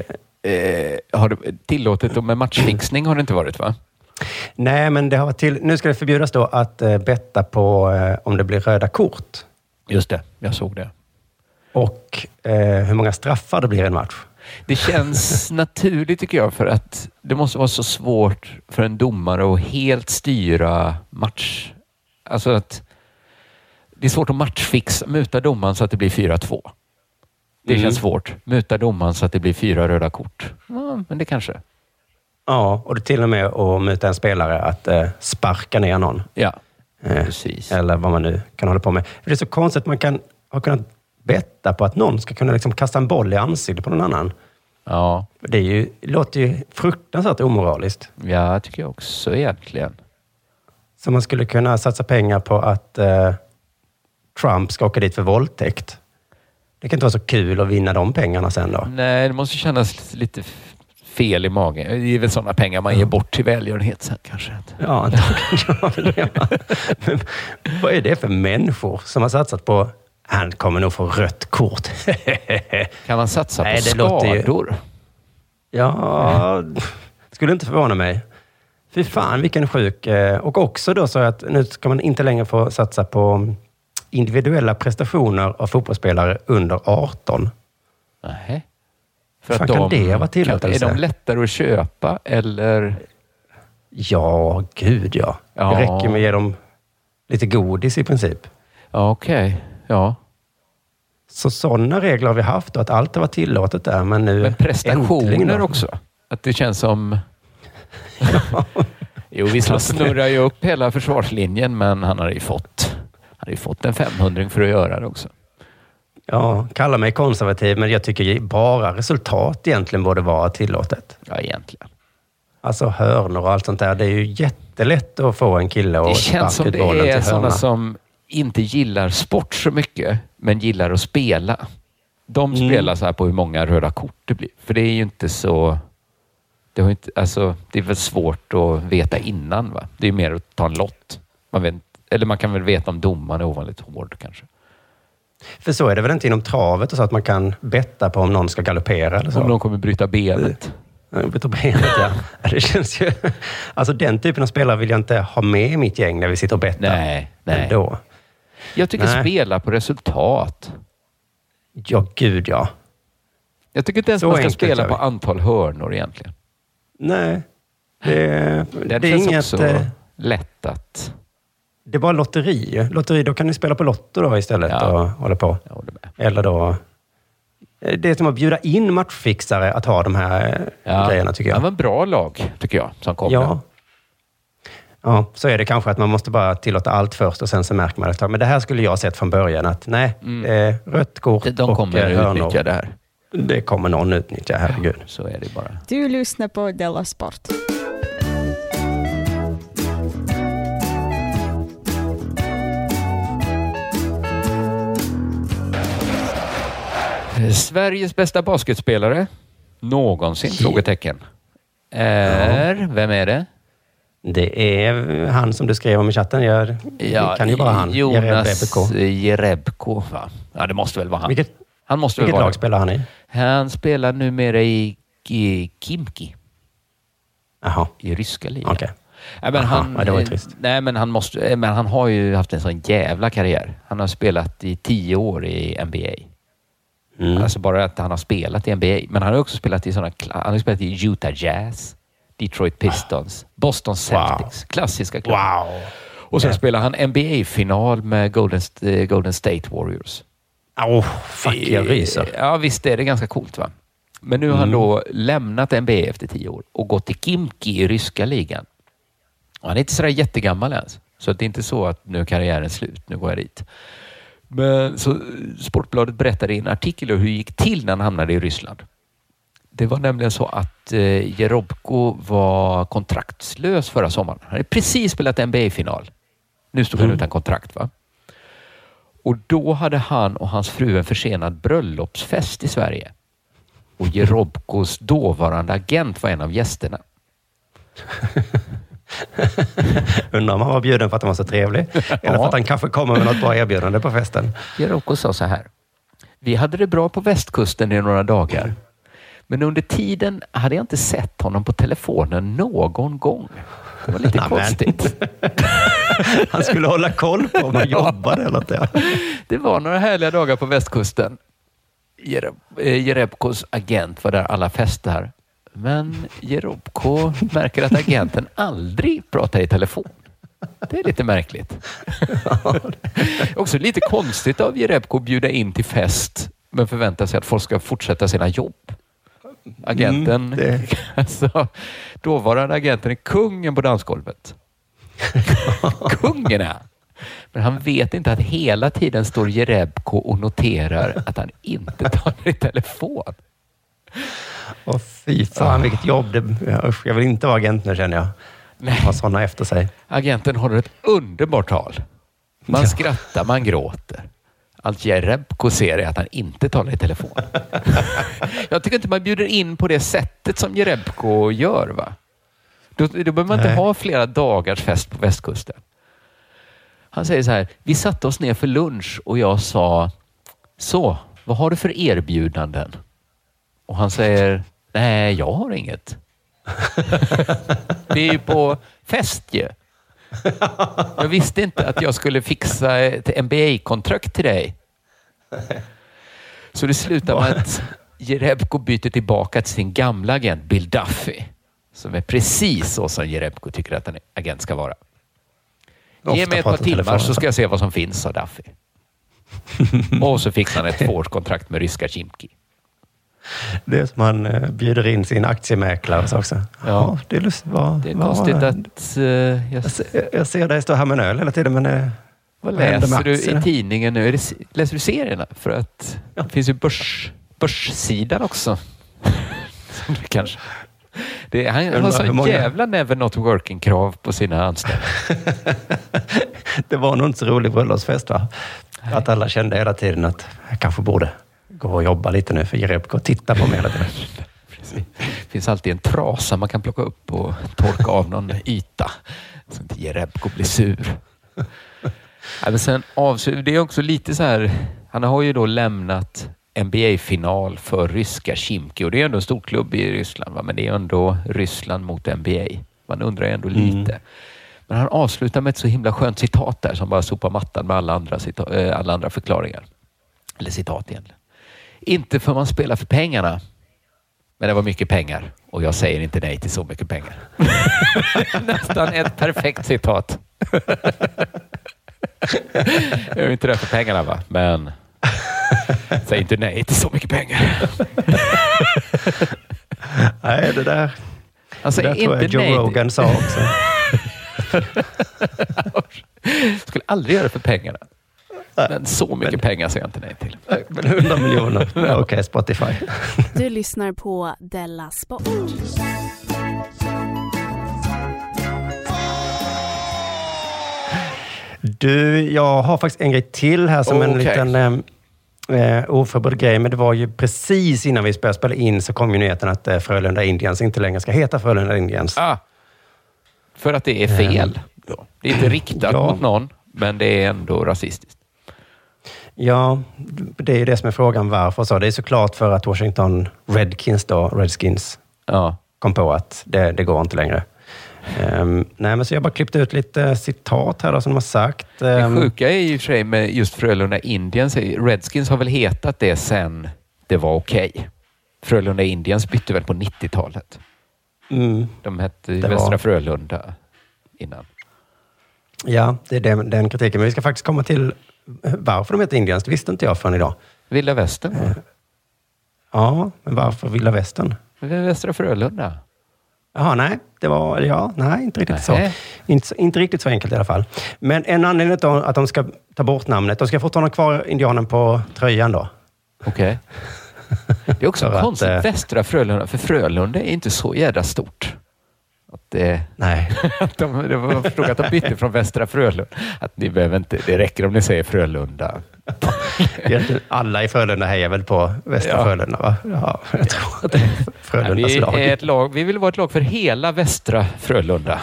[SPEAKER 7] Eh, har det tillåtet med matchfixning har det inte varit, va?
[SPEAKER 6] Nej, men det har varit till, nu ska det förbjudas då att eh, betta på eh, om det blir röda kort.
[SPEAKER 7] Just det, jag såg det.
[SPEAKER 6] Och eh, hur många straffar det blir i en match.
[SPEAKER 7] Det känns naturligt tycker jag, för att det måste vara så svårt för en domare att helt styra match. Alltså att det är svårt att matchfixa, muta domaren så att det blir fyra två. Det mm. känns svårt. Muta domaren så att det blir fyra röda kort. Ja, men det kanske.
[SPEAKER 6] Ja, och det till och med att muta en spelare att eh, sparka ner någon.
[SPEAKER 7] Ja,
[SPEAKER 6] eh,
[SPEAKER 7] precis.
[SPEAKER 6] Eller vad man nu kan hålla på med. För det är så konstigt att man kan ha kunnat betta på att någon ska kunna liksom kasta en boll i ansiktet på någon annan.
[SPEAKER 7] Ja.
[SPEAKER 6] Det, är ju, det låter ju fruktansvärt omoraliskt.
[SPEAKER 7] Ja, det tycker jag också egentligen.
[SPEAKER 6] Så man skulle kunna satsa pengar på att eh, Trump ska åka dit för våldtäkt. Det kan inte vara så kul att vinna de pengarna sen då.
[SPEAKER 7] Nej, det måste kännas lite fel i magen. Det är väl sådana pengar man ger bort till välgörenhet sen kanske.
[SPEAKER 6] Ja, då kan jag väl det. Men vad är det för människor som har satsat på han kommer nog få rött kort.
[SPEAKER 7] Kan man satsa
[SPEAKER 6] Nej,
[SPEAKER 7] på
[SPEAKER 6] det
[SPEAKER 7] skador?
[SPEAKER 6] Ju... Ja, skulle inte förvåna mig. Fy fan, vilken sjuk. Och också då så att nu ska man inte längre få satsa på individuella prestationer av fotbollsspelare under arton.
[SPEAKER 7] Nej. För
[SPEAKER 6] fan
[SPEAKER 7] att de,
[SPEAKER 6] kan det vara tillåtelse?
[SPEAKER 7] Är de lättare att köpa eller?
[SPEAKER 6] Ja, gud ja. ja. Det räcker med att ge dem lite godis i princip.
[SPEAKER 7] Ja, okej. Okay. Ja.
[SPEAKER 6] Så sådana regler har vi haft och att allt har varit tillåtet där. Men nu
[SPEAKER 7] men prestationer också. Att det känns som... ja. Jo, visst han snurrar ju upp hela försvarslinjen, men han har ju fått, han har ju fått en femhundring för att göra det också.
[SPEAKER 6] Ja, kalla mig konservativ, men jag tycker bara resultat egentligen borde vara tillåtet.
[SPEAKER 7] Ja, egentligen.
[SPEAKER 6] Alltså hörnor och allt sånt där. Det är ju jättelätt att få en kille och
[SPEAKER 7] det känns som det är sådana som inte gillar sport så mycket, men gillar att spela. De mm. spelar så här på hur många röda kort det blir. För det är ju inte så... Det, har inte, alltså, det är väl svårt att veta innan, va? Det är mer att ta en lott. Man vet, eller man kan väl veta om domaren är ovanligt hård kanske.
[SPEAKER 6] För så är det väl inte inom travet och så att man kan betta på om någon ska galoppera eller så.
[SPEAKER 7] Om någon kommer bryta benet.
[SPEAKER 6] Bryta benet, ja. Det känns ju... Alltså den typen av spelare vill jag inte ha med i mitt gäng när vi sitter och bettar.
[SPEAKER 7] Nej, nej.
[SPEAKER 6] Ändå.
[SPEAKER 7] Jag tycker nej. Spela på resultat.
[SPEAKER 6] Ja, gud ja.
[SPEAKER 7] Jag tycker inte ens
[SPEAKER 6] så
[SPEAKER 7] man ska
[SPEAKER 6] enkelt,
[SPEAKER 7] spela på antal hörnor egentligen.
[SPEAKER 6] Nej. Det,
[SPEAKER 7] det, det är inget också äh, lätt att...
[SPEAKER 6] Det är bara lotteri. Lotteri, då kan ni spela på lotto då istället ja. och hålla på. Eller då... Det är som att bjuda in matchfixare att ha de här ja. grejerna, tycker jag.
[SPEAKER 7] Det var en bra lag, tycker jag, som kom.
[SPEAKER 6] Ja. Ja, så är det kanske att man måste bara tillåta allt först och sen så märker man det. Men det här skulle jag sett från början att nej, mm. eh, rött kort
[SPEAKER 7] de och kommer hörnor. Utnyttja det här.
[SPEAKER 6] Det kommer någon utnyttja, herregud.
[SPEAKER 7] Ja, så är det bara.
[SPEAKER 10] Du lyssnar på Della Sport.
[SPEAKER 7] Sveriges bästa basketspelare någonsin, frågetecken. Är, ja. Vem är det?
[SPEAKER 6] Det är han som du skrev om i chatten. Jag,
[SPEAKER 7] ja,
[SPEAKER 6] kan ju bara han.
[SPEAKER 7] Jonas Jerebko. Va? Ja, det måste väl vara han.
[SPEAKER 6] Vilket,
[SPEAKER 7] han måste
[SPEAKER 6] vilket
[SPEAKER 7] väl vara
[SPEAKER 6] lag spelar han i?
[SPEAKER 7] Han spelar numera i, i Kimki.
[SPEAKER 6] Jaha.
[SPEAKER 7] I ryska ligan.
[SPEAKER 6] Okej. Okay.
[SPEAKER 7] Ja, men han,
[SPEAKER 6] ja, det var trist.
[SPEAKER 7] Nej, men han måste, men han har ju haft en sån jävla karriär. Han har spelat i tio år i N B A. Mm. Alltså bara att han har spelat i N B A. Men han har också spelat i såna, han har spelat i Utah Jazz, Detroit Pistons, Boston Celtics. Wow. Klassiska klubbar.
[SPEAKER 6] Wow.
[SPEAKER 7] Och sen yeah. spelar han N B A-final med Golden, uh, Golden State Warriors.
[SPEAKER 6] Oh, fuck, jag ryser.
[SPEAKER 7] Ja, visst är det ganska coolt, va? Men nu har mm. han då lämnat N B A efter tio år och gått till Kimki i ryska ligan. Och han är inte sådär jättegammal ens. Så det är inte så att nu är karriären slut, nu går jag dit. Men så Sportbladet berättade i en artikel hur det gick till när han hamnade i Ryssland. Det var nämligen så att eh, Jerebko var kontraktslös förra sommaren. Han hade precis spelat N B A-final. Nu stod mm. han utan kontrakt, va? Och då hade han och hans fru en försenad bröllopsfest i Sverige. Och Jerebkos dåvarande agent var en av gästerna.
[SPEAKER 6] Undrar om han var bjuden för att han var så trevlig. Eller för att han kanske kommer med något bra erbjudande på festen.
[SPEAKER 7] Jerebko sa så här. Vi hade det bra på västkusten i några dagar. Men under tiden hade jag inte sett honom på telefonen någon gång. Det var lite
[SPEAKER 6] Amen.
[SPEAKER 7] Konstigt.
[SPEAKER 6] Han skulle hålla koll på om han jobbade eller något.
[SPEAKER 7] Det var några härliga dagar på västkusten. Jerebkos agent var där alla festar. Men Jerebko märker att agenten aldrig pratar i telefon. Det är lite märkligt. Också lite konstigt av Jerebko att bjuda in till fest men förvänta sig att folk ska fortsätta sina jobb. Agenten, mm, alltså, dåvarande agenten är kungen på dansgolvet. Kungen är. Men han vet inte att hela tiden står Jerebko och noterar att han inte talar i telefon.
[SPEAKER 6] Åh fy fan, vilket jobb. Det, jag vill inte vara agent nu, känner jag. Nej. Ha sådana efter sig.
[SPEAKER 7] Agenten håller ett underbart tal. Man ja. skrattar, man gråter. Allt Jerebko ser är att han inte talar i telefon. Jag tycker inte man bjuder in på det sättet som Jerebko gör, va? Då, då behöver man Nej. inte ha flera dagars fest på västkusten. Han säger så här, vi satte oss ner för lunch och jag sa, så, vad har du för erbjudanden? Och han säger, nej, jag har inget. Vi är ju på fest ju. Jag visste inte att jag skulle fixa ett N B A-kontrakt till dig. Så det slutar med att Jerebko byter tillbaka till sin gamla agent Bill Duffy. Som är precis så som Jerebko tycker att en agent ska vara. Ge mig ett par timmar så ska jag se vad som finns, sa Duffy. Och så fick han ett tvåårskontrakt med ryska Chimki.
[SPEAKER 6] Det är som han uh, bjuder in sin aktiemäklare också. Ja, ja det är lustigt. Vad,
[SPEAKER 7] det är
[SPEAKER 6] vad,
[SPEAKER 7] konstigt
[SPEAKER 6] vad,
[SPEAKER 7] att... Uh, jag...
[SPEAKER 6] Jag, ser, jag ser dig stå här med en öl hela tiden, men... Uh,
[SPEAKER 7] vad läser du i tidningen nu? Är det, läser du serierna? För att ja. det finns ju börs, börssidan också. Som det kanske... Det, han han har så många... jävla never not working-krav på sina anställda.
[SPEAKER 6] Det var nog inte så rolig bröllopsfest, va? Nej. Att alla kände hela tiden att jag kanske borde gå och jobba lite nu för Jerebko och titta på mig hela tiden.
[SPEAKER 7] Precis. Det finns alltid en trasa man kan plocka upp och torka av någon yta så inte Jerebko blir sur. Ja, men sen avslut, det är också lite så här, han har ju då lämnat N B A-final för ryska Chimki och det är ändå en stor klubb i Ryssland, va? Men det är ändå Ryssland mot N B A. Man undrar ändå lite. Mm. Men han avslutar med ett så himla skönt citat där som bara sopar mattan med alla andra, cita- alla andra förklaringar. Eller citat egentligen. Inte för man spelar för pengarna. Men det var mycket pengar. Och jag säger inte nej till så mycket pengar. Nästan ett perfekt citat. Jag är inte där för pengarna, va? Men säg inte nej till så mycket pengar.
[SPEAKER 6] Nej, det där,
[SPEAKER 7] alltså,
[SPEAKER 6] det där tror jag Joe Rogan till... sa också.
[SPEAKER 7] Skulle aldrig göra det för pengarna. Men så mycket men, pengar säger jag inte nej till.
[SPEAKER 6] Men hundra miljoner. Okej, okay, Spotify.
[SPEAKER 8] Du lyssnar på Della Sport.
[SPEAKER 6] Du, jag har faktiskt en grej till här som oh, en okay. liten eh, oförberedd grej. Men det var ju precis innan vi började spela in så kom ju nyheten att eh, Frölunda Indians inte längre ska heta Frölunda Indians.
[SPEAKER 7] Ah, för att det är fel. Då. Det är inte riktat ja. mot någon, men det är ändå rasistiskt.
[SPEAKER 6] Ja, det är ju det som är frågan varför. Så det är såklart för att Washington Redskins då, Redskins
[SPEAKER 7] ja.
[SPEAKER 6] kom på att det, det går inte längre. Um, nej, men så jag bara klippt ut lite citat här då, som de har sagt. Um,
[SPEAKER 7] det sjuka är ju för sig med just Frölunda Indians. Redskins har väl hetat det sen det var okej. Okay. Frölunda Indians bytte väl på nittiotalet.
[SPEAKER 6] Mm,
[SPEAKER 7] de hette Västra var... Frölunda innan.
[SPEAKER 6] Ja, det är den, den kritiken. Men vi ska faktiskt komma till varför de heter Indians. Det visste inte jag förrän idag.
[SPEAKER 7] Vilda Västern? Uh,
[SPEAKER 6] ja, men varför Vilda Västern?
[SPEAKER 7] Västra Frölunda.
[SPEAKER 6] Jaha, nej. Det var, ja, nej, inte riktigt så. Inte, inte riktigt så enkelt i alla fall. Men en anledning till att de ska ta bort namnet, de ska fortfarande ha kvar indianen på tröjan då.
[SPEAKER 7] Okej. Okay. Det är också konstigt, att, Västra Frölunda, för Frölunda är inte så jävla stort. Att det,
[SPEAKER 6] Nej.
[SPEAKER 7] att de, det var förstod att de bytte från Västra Frölunda. Att ni behöver inte, det räcker om ni säger Frölunda.
[SPEAKER 6] Alla i Frölunda hejar väl på Västra ja. Frölunda, va? Ja, jag tror att det är Frölundas
[SPEAKER 7] ja, vi
[SPEAKER 6] lag.
[SPEAKER 7] Är ett lag. Vi vill vara ett lag för hela Västra Frölunda.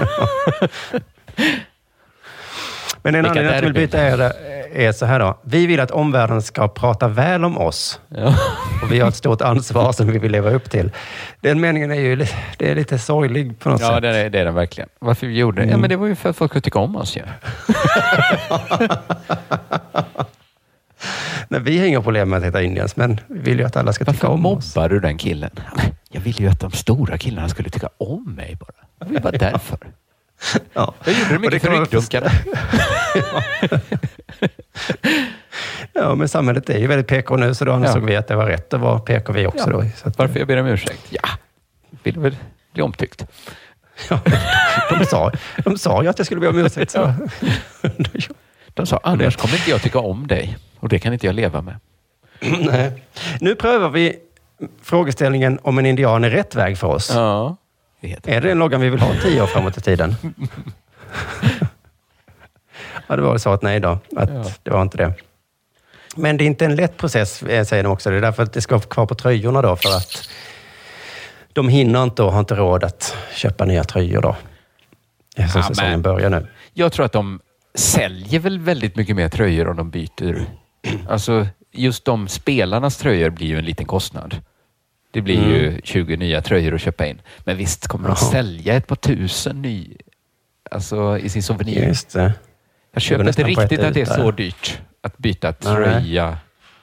[SPEAKER 6] Men en anledning att vi vill byta är, är så här då. Vi vill att omvärlden ska prata väl om oss.
[SPEAKER 7] Ja.
[SPEAKER 6] Och vi har ett stort ansvar som vi vill leva upp till. Den meningen är ju det är lite sorglig på något
[SPEAKER 7] ja,
[SPEAKER 6] sätt.
[SPEAKER 7] Ja, det är, det är den verkligen. Varför vi gjorde det? Mm. Ja, men det var ju för att folk skulle tycka om oss. Ja.
[SPEAKER 6] Nej, vi har inga problem med att heta Indians, men vi vill ju att alla ska
[SPEAKER 7] Varför
[SPEAKER 6] tycka om oss.
[SPEAKER 7] Varför mobbar du den killen? Jag vill ju att de stora killarna skulle tycka om mig bara. Det var därför.
[SPEAKER 6] Ja.
[SPEAKER 7] Jag gjorde det mycket för ryggdunkarna.
[SPEAKER 6] ja. ja, men samhället är ju väldigt P K nu, så då ansåg ja. vi att det var rätt att vara P K vi också. Ja. Då, så att,
[SPEAKER 7] varför jag ber om ursäkt? Ja, vill väl bli omtyckt.
[SPEAKER 6] Ja, de, sa, de sa ju att jag skulle be om ursäkt. Så.
[SPEAKER 7] De sa, annars kommer inte jag tycka om dig. Och det kan inte jag leva med.
[SPEAKER 6] Nej. Nu prövar vi frågeställningen om en indian är rätt väg för oss.
[SPEAKER 7] Ja.
[SPEAKER 6] Är det en loggan vi vill ha tio år framåt i tiden? Ja, det var så att nej då. Att ja. Det var inte det. Men det är inte en lätt process, säger de också. Det är därför att det ska vara kvar på tröjorna då. För att de hinner inte och har inte råd att köpa nya tröjor då. Eftersom ja, säsongen börjar nu.
[SPEAKER 7] Jag tror att de säljer väl väldigt mycket mer tröjor om de byter. Alltså just de spelarnas tröjor blir ju en liten kostnad. Det blir mm. ju tjugo nya tröjor att köpa in. Men visst kommer de Aha. sälja ett par tusen ny, alltså i sin souvenir.
[SPEAKER 6] Just det.
[SPEAKER 7] Jag köper inte riktigt att det är så dyrt att byta tröja. Nej.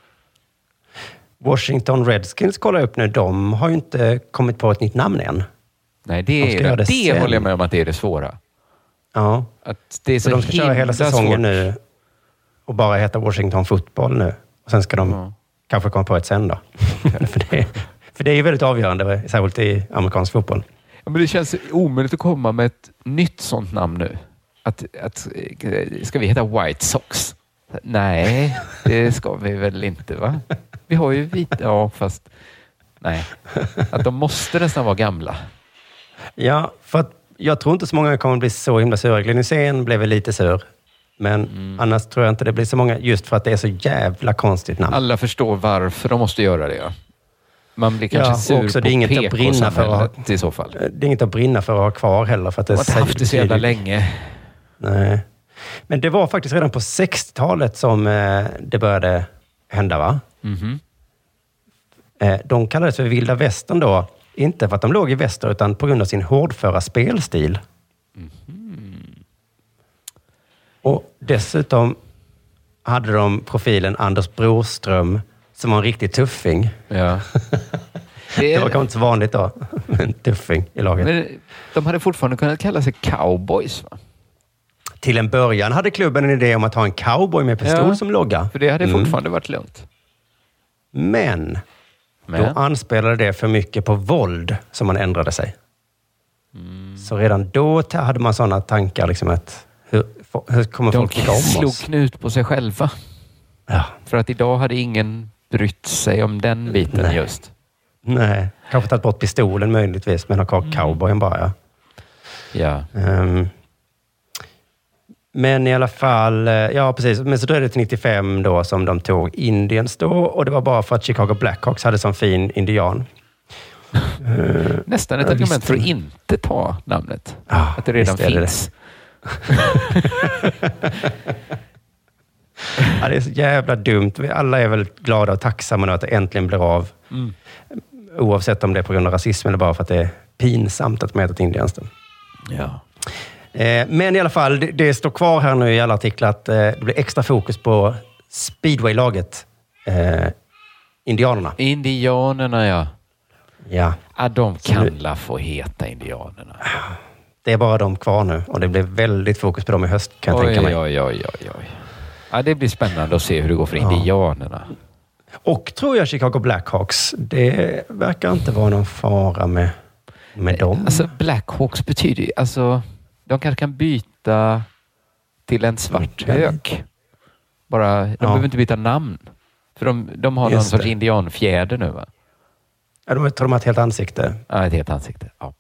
[SPEAKER 6] Washington Redskins, kolla upp nu, de har ju inte kommit på ett nytt namn än.
[SPEAKER 7] Nej, det, är det, det, det håller jag med om att det är det svåra.
[SPEAKER 6] Ja,
[SPEAKER 7] att det är så
[SPEAKER 6] de ska köra hela säsongen
[SPEAKER 7] svårt.
[SPEAKER 6] nu och bara heta Washington Football nu. Och sen ska de ja. kanske komma på ett sen då. för, det, för det är ju väldigt avgörande, särskilt i amerikansk fotboll.
[SPEAKER 7] Ja, men det känns omöjligt att komma med ett nytt sånt namn nu. Att, att, ska vi heta White Sox? Nej, det ska vi väl inte, va? Vi har ju vita, ja, fast nej. Att de måste nästan vara gamla.
[SPEAKER 6] Ja, för att jag tror inte så många kommer att bli så himla sura. Glenn Hysén blev väl lite sur. Men mm. annars tror jag inte det blir så många, just för att det är så jävla konstigt namn.
[SPEAKER 7] Alla förstår varför de måste göra det, ja. Man blir kanske
[SPEAKER 6] ja,
[SPEAKER 7] sur
[SPEAKER 6] också,
[SPEAKER 7] på
[SPEAKER 6] det är inget att brinna för att ha,
[SPEAKER 7] i så fall.
[SPEAKER 6] Det är inget att brinna för att ha kvar heller. För att det
[SPEAKER 7] har inte haft det så jävla länge.
[SPEAKER 6] Nej. Men det var faktiskt redan på sextiotalet som eh, det började hända, va?
[SPEAKER 7] Mm-hmm.
[SPEAKER 6] Eh, de kallades för vilda västern då. Inte för att de låg i väster, utan på grund av sin hårdföra spelstil.
[SPEAKER 7] Mm-hmm.
[SPEAKER 6] Och dessutom hade de profilen Anders Broström som var en riktig tuffing.
[SPEAKER 7] Ja.
[SPEAKER 6] Det, är... det var kanske inte så vanligt då. En tuffing i laget.
[SPEAKER 7] Men de hade fortfarande kunnat kalla sig cowboys, va? Till
[SPEAKER 6] en början hade klubben en idé om att ha en cowboy med pistol ja, som logga.
[SPEAKER 7] För det hade mm. fortfarande varit lugnt.
[SPEAKER 6] Men, Men då anspelade det för mycket på våld som man ändrade sig. Mm. Så redan då hade man sådana tankar liksom att hur, hur kommer
[SPEAKER 7] de
[SPEAKER 6] folk tycka om oss?
[SPEAKER 7] De slog knut på sig själva.
[SPEAKER 6] Ja.
[SPEAKER 7] För att idag hade ingen brytt sig om den biten. Nej. Just.
[SPEAKER 6] Nej, kanske tagit bort pistolen möjligtvis, men har kvar mm. cowboyen bara. Ja.
[SPEAKER 7] Ja.
[SPEAKER 6] Um, Men i alla fall, ja precis, men så dröjde det till nittiofem då som de tog Indians då, och det var bara för att Chicago Blackhawks hade som fin indian.
[SPEAKER 7] uh, Nästan ett argument för att inte ta namnet.
[SPEAKER 6] Ah,
[SPEAKER 7] att det redan finns.
[SPEAKER 6] Det. Ja, det är så jävla dumt. Alla är väl glada och tacksamma nu att det äntligen blir av.
[SPEAKER 7] Mm.
[SPEAKER 6] Oavsett om det är på grund av rasism eller bara för att det är pinsamt att de heter Indians då.
[SPEAKER 7] Ja.
[SPEAKER 6] Men i alla fall, det, det står kvar här nu i alla artiklar att eh, det blir extra fokus på speedway-laget. Eh, indianerna.
[SPEAKER 7] Indianerna, ja.
[SPEAKER 6] Ja.
[SPEAKER 7] Ja, de kan la få heta indianerna.
[SPEAKER 6] Det är bara de kvar nu. Och det blir väldigt fokus på dem i höst, kan jag
[SPEAKER 7] oj,
[SPEAKER 6] tänka mig.
[SPEAKER 7] Oj, oj, oj, oj. Ja, det blir spännande att se hur det går för ja. indianerna.
[SPEAKER 6] Och tror jag Chicago Blackhawks, det verkar inte vara någon fara med, med dem.
[SPEAKER 7] Alltså, Blackhawks betyder alltså... De kanske kan byta till en svart mm. hök. Bara, de ja. behöver inte byta namn. För de, de har Just någon sorts indianfjäder nu, va?
[SPEAKER 6] Ja, de tror de har ett helt ansikte.
[SPEAKER 7] Ja, ett helt ansikte. Ja.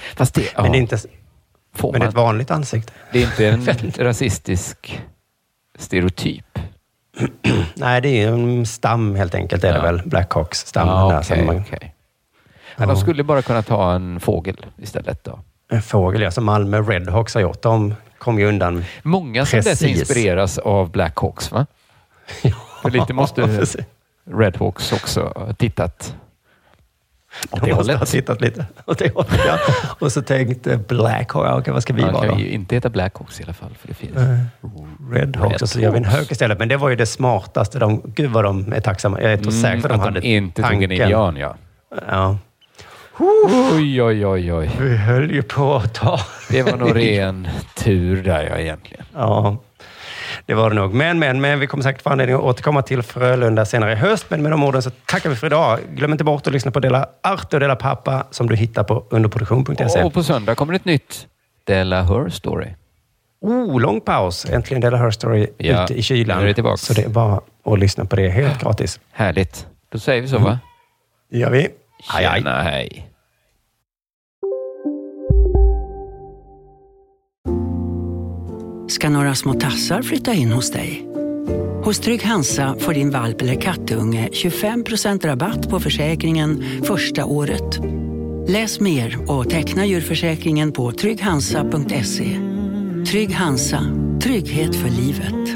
[SPEAKER 7] Fast det, ja.
[SPEAKER 6] Men det är inte
[SPEAKER 7] Får
[SPEAKER 6] men
[SPEAKER 7] man,
[SPEAKER 6] ett vanligt ansikte.
[SPEAKER 7] det är inte en rasistisk stereotyp.
[SPEAKER 6] Nej, det är en stam helt enkelt. Det är
[SPEAKER 7] Ja.
[SPEAKER 6] det väl. Blackhawks-stammen.
[SPEAKER 7] Ja,
[SPEAKER 6] där
[SPEAKER 7] okej,
[SPEAKER 6] som man,
[SPEAKER 7] okej. Men de skulle bara kunna ta en fågel istället då.
[SPEAKER 6] En fågel, ja, som Malmö Redhawks har gjort. De kom ju undan.
[SPEAKER 7] Många som dess inspireras av Blackhawks, va? För lite måste Redhawks också ha tittat åt det
[SPEAKER 6] De måste
[SPEAKER 7] hållet.
[SPEAKER 6] ha tittat lite åt det hållet, ja. Och så tänkte Blackhawks, okej, vad ska vi
[SPEAKER 7] Man
[SPEAKER 6] vara
[SPEAKER 7] kan
[SPEAKER 6] då?
[SPEAKER 7] ju inte heta Blackhawks i alla fall, för det finns.
[SPEAKER 6] Redhawks, och så gör vi en hög istället. Men det var ju det smartaste. De, gud vad de är tacksamma. Jag är inte
[SPEAKER 7] Mm,
[SPEAKER 6] säker för att de
[SPEAKER 7] att
[SPEAKER 6] hade
[SPEAKER 7] de inte
[SPEAKER 6] tanken.
[SPEAKER 7] tog en indian, ja.
[SPEAKER 6] Ja.
[SPEAKER 7] Oj, oj, oj, oj.
[SPEAKER 6] Vi höll ju på att ta...
[SPEAKER 7] Det var nog ren tur där, ja, egentligen.
[SPEAKER 6] Ja, det var det nog. Men, men, men vi kommer säkert få anledning att återkomma till Frölunda senare i höst. Men med de orden så tackar vi för idag. Glöm inte bort att lyssna på Della Arte och Della Pappa som du hittar på underproduktion punkt se.
[SPEAKER 7] Och på söndag kommer ett nytt Della Her Story.
[SPEAKER 6] Oh, lång paus. Äntligen Della Her Story
[SPEAKER 7] Ja,
[SPEAKER 6] ute i kylan.
[SPEAKER 7] nu är det tillbaka.
[SPEAKER 6] Så det är bara att lyssna på det helt gratis.
[SPEAKER 7] Härligt. Då säger vi så, va?
[SPEAKER 6] Det gör vi.
[SPEAKER 7] Hej, hej. hej.
[SPEAKER 15] Ska några små tassar flytta in hos dig? Hos Trygg Hansa får din valp eller kattunge tjugofem procent rabatt på försäkringen första året. Läs mer och teckna djurförsäkringen på trygg hansa punkt se. Trygg Hansa. Trygghet för livet.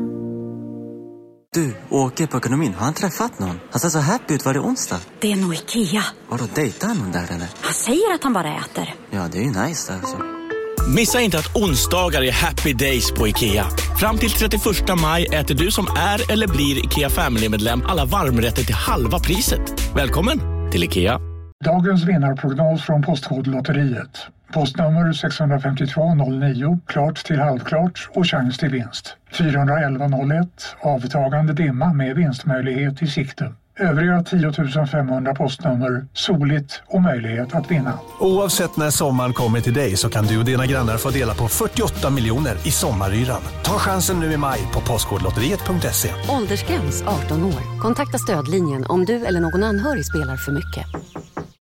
[SPEAKER 16] Du, åker på ekonomin. Har han träffat någon? Han ser så happy ut. Var det onsdag?
[SPEAKER 17] Det är nog Ikea.
[SPEAKER 16] Vadå, dejtar han någon där eller?
[SPEAKER 17] Han säger att han bara äter.
[SPEAKER 16] Ja, det är ju nice där alltså.
[SPEAKER 18] Missa inte att onsdagar är happy days på IKEA. Fram till trettioförsta maj äter du som är eller blir IKEA Family-medlem alla varmrätter till halva priset. Välkommen till IKEA.
[SPEAKER 19] Dagens vinnarprognos från Postkodlotteriet. Postnummer sex fem två noll nio, klart till halvklart och chans till vinst. fyra elva noll ett, avtagande dimma med vinstmöjlighet i sikte. Övriga tio tusen femhundra postnummer, soligt och möjlighet att vinna.
[SPEAKER 20] Oavsett när sommaren kommer till dig så kan du och dina grannar få dela på fyrtioåtta miljoner i sommaryran. Ta chansen nu i maj på postkodlotteriet punkt se.
[SPEAKER 21] Åldersgräns arton år. Kontakta stödlinjen om du eller någon anhörig spelar för mycket.